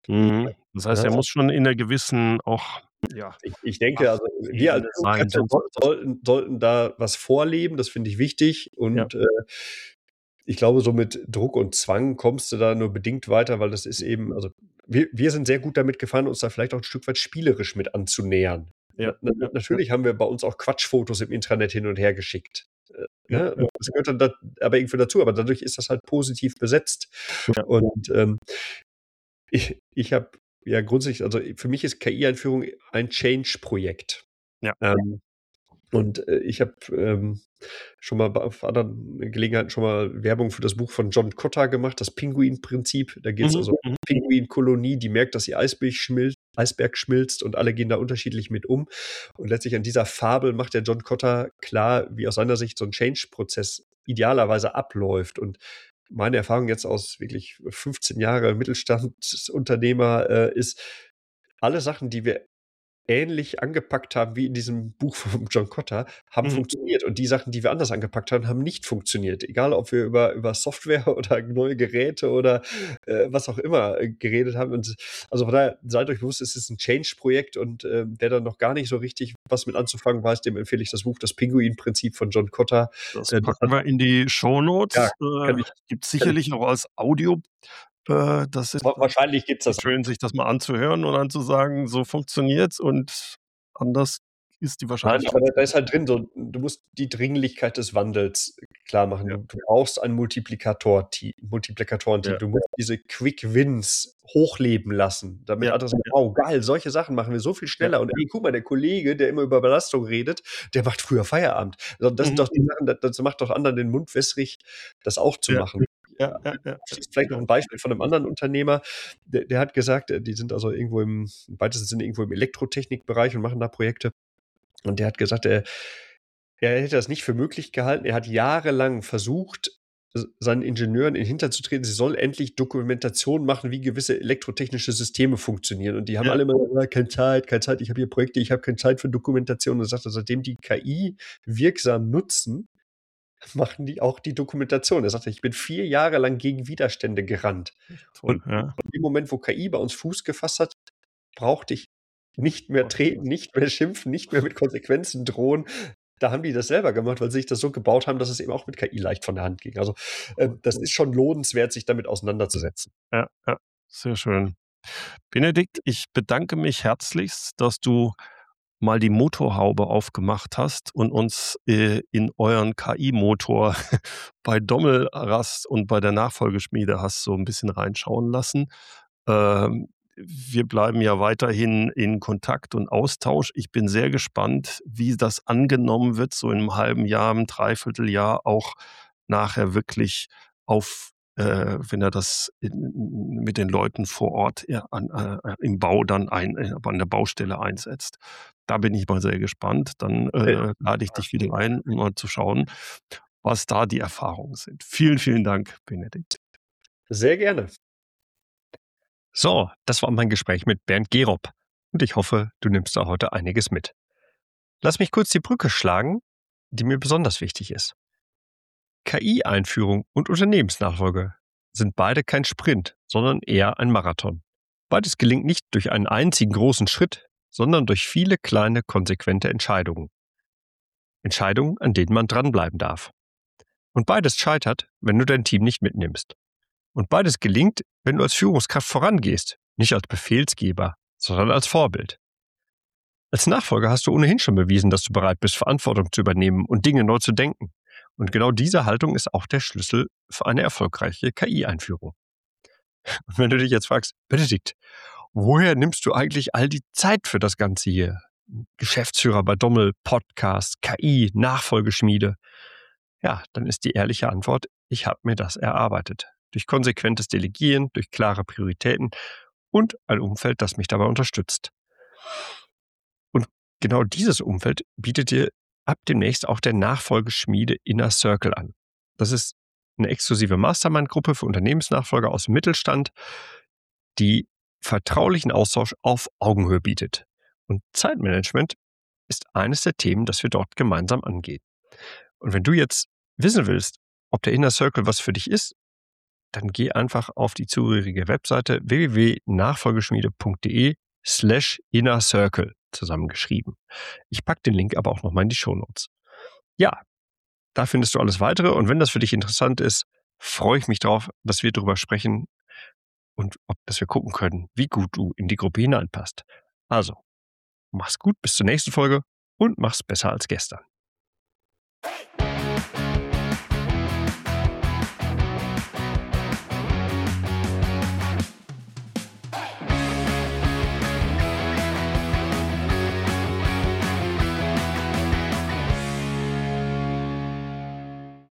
Mhm. Das heißt, er Ja. muss schon in 'ner gewissen auch, ja, Ich ich denke, also, wir als Fachebene sein, Führungskräfte sonst soll sollten sollten da was vorleben, das finde ich wichtig Ja. und, äh, ich glaube, so mit Druck und Zwang kommst du da nur bedingt weiter, weil das ist eben also, wir wir sind sehr gut damit gefahren, uns da vielleicht auch 'n Stück weit spielerisch mit anzunähern. Ja, Na na ja, ja. natürlich haben wir bei uns auch Quatschfotos im Internet hin und her geschickt, äh, Ja, ne? ja. Das gehört dann da aber irgendwie dazu, aber dadurch ist das halt positiv besetzt. Ja. Und, ähm, ich ich habe ja grundsätzlich also, für mich ist K I-Einführung ein Change-Projekt. Ja. Ähm, und, äh, ich habe, ähm, schon mal bei auf anderen Gelegenheiten schon mal Werbung für das Buch von John Kotter gemacht, das Pinguin-Prinzip. Da geht's Mhm, also mhm. Pinguinkolonie, die merkt, dass ihr Eisbich schmil Eisberg schmilzt und alle gehen da unterschiedlich mit um. Und letztlich an dieser Fabel macht der John Kotter klar, wie aus seiner Sicht so 'n Change-Prozess idealerweise abläuft. Und meine Erfahrung jetzt aus wirklich fünfzehn Jahre Mittelstandsunternehmer, äh, ist, alle Sachen, die wir ähnlich angepackt haben wie in diesem Buch vom John Kotter, haben Mhm. funktioniert. Und die Sachen, die wir anders angepackt haben, haben nicht funktioniert. Egal, ob wir über über Software oder neue Geräte oder, äh, was auch immer, äh, geredet haben. Und also, von daher, seid euch bewusst, es ist 'n Change-Projekt und, ähm, wer da noch gar nicht so richtig was mit anzufangen weiß, dem empfehle ich das Buch „Das Pinguin-Prinzip“ von John Kotter. Das Äh, das packen hat wir in die Ja, Shownotes. Äh, kann ich gibt's kann ich sicherlich auch als Audio. Äh, das ist Wa wahrscheinlich gibt's das schön, sich das mal anzuhören und dann zu sagen: „So funktioniert's“ und anders ist die Nein, aber Wahrscheinlichkeit da da sehr ist halt drin so du musst die Dringlichkeit des Wandels klarmachen. Ja. Du du brauchst ein Multiplikator-Te Multiplikatoren-Team. Ja. Du musst diese Quick Wins hochleben lassen, damit Ja, andere sagen: ja. „Wow, geil, solche Sachen machen wir so viel Ja. schneller. Und ey, guck mal, der Kollege, der immer über Belastung redet, der macht früher Feierabend.“ So, das sind Mhm. doch die Sachen, da das macht doch anderen den Mund wässrig, das auch zu Ja. machen. Ja, ja, ja, ja. Vielleicht noch 'n Beispiel von 'nem anderen Unternehmer, der der hat gesagt, äh, die sind also irgendwo im im weitesten Sinne irgendwo im Elektrotechnikbereich und machen da Projekte. Und der hat gesagt, äh, er hätte das nicht für möglich gehalten. Er hat jahrelang versucht, s seinen Ingenieuren in 'n Hintern zu treten, sie sollen endlich Dokumentation machen, wie gewisse elektrotechnische Systeme funktionieren. Und die haben Ja. alle immer: „Ja, keine Zeit, keine Zeit, ich habe hier Projekte, ich habe keine Zeit für Dokumentation.“ Und er sagt, seitdem die K I wirksam nutzen, machen die auch die Dokumentation. Er sagte: „Ich bin vier Jahre lang gegen Widerstände gerannt.“ Toll, Und ja. in dem Moment, wo K I bei uns Fuß gefasst hat, brauchte ich nicht mehr treten, nicht mehr schimpfen, nicht mehr mit Konsequenzen drohen. Da haben die das selber gemacht, weil sie sich das so gebaut haben, dass es eben auch mit K I leicht von der Hand ging. Also, äh, das ist schon lohnenswert, sich damit auseinanderzusetzen. Ja, ja, sehr schön. Benedikt, ich bedanke mich herzlichst, dass du mal die Motorhaube aufgemacht hast und uns, äh, in euren K I-Motor bei Dommelrast und bei der Nachfolgeschmiede hast so 'n bisschen reinschauen lassen. Ähm, wir bleiben ja weiterhin in Kontakt und Austausch. Ich bin sehr gespannt, wie das angenommen wird, so in 'nem halben Jahr, im Dreivierteljahr auch nachher wirklich auf äh, wenn er das in mit den Leuten vor Ort, ja, an äh, im Bau dann ein äh, an der Baustelle einsetzt. Da bin ich mal sehr gespannt. Dann, äh, lade ich dich wieder ein, um mal zu schauen, was da die Erfahrungen sind. Vielen, vielen Dank, Benedikt. Sehr gerne. So, das war mein Gespräch mit Bernd Gerob. Und ich hoffe, du nimmst da heute einiges mit. Lass mich kurz die Brücke schlagen, die mir besonders wichtig ist. K I-Einführung und Unternehmensnachfolge sind beide kein Sprint, sondern eher ein Marathon. Beides gelingt nicht durch einen einzigen großen Schritt, sondern durch viele kleine, konsequente Entscheidungen. Entscheidungen, an denen man dranbleiben darf. Und beides scheitert, wenn du dein Team nicht mitnimmst. Und beides gelingt, wenn du als Führungskraft vorangehst, nicht als Befehlsgeber, sondern als Vorbild. Als Nachfolger hast du ohnehin schon bewiesen, dass du bereit bist, Verantwortung zu übernehmen und Dinge neu zu denken. Und genau diese Haltung ist auch der Schlüssel für eine erfolgreiche K I-Einführung. Und wenn du dich jetzt fragst, Benedikt, woher nimmst du eigentlich all die Zeit für das Ganze hier? Geschäftsführer bei Dommel, Podcast, K I, Nachfolgeschmiede. Ja, dann ist die ehrliche Antwort, ich habe mir das erarbeitet. Durch konsequentes Delegieren, durch klare Prioritäten und ein Umfeld, das mich dabei unterstützt. Und genau dieses Umfeld bietet dir ab demnächst auch der Nachfolgeschmiede Inner Circle an. Das ist eine exklusive Mastermind-Gruppe für Unternehmensnachfolger aus dem Mittelstand, die vertraulichen Austausch auf Augenhöhe bietet. Und Zeitmanagement ist eines der Themen, das wir dort gemeinsam angehen. Und wenn du jetzt wissen willst, ob der Inner Circle was für dich ist, dann geh einfach auf die zugehörige Webseite w w w punkt nachfolgeschmiede punkt d e slash inner circle zusammengeschrieben. Ich packe den Link aber auch nochmal in die Shownotes. Ja, da findest du alles weitere und wenn das für dich interessant ist, freue ich mich drauf, dass wir darüber sprechen und ob, dass wir gucken können, wie gut du in die Gruppe hineinpasst. Also, mach's gut, bis zur nächsten Folge und mach's besser als gestern.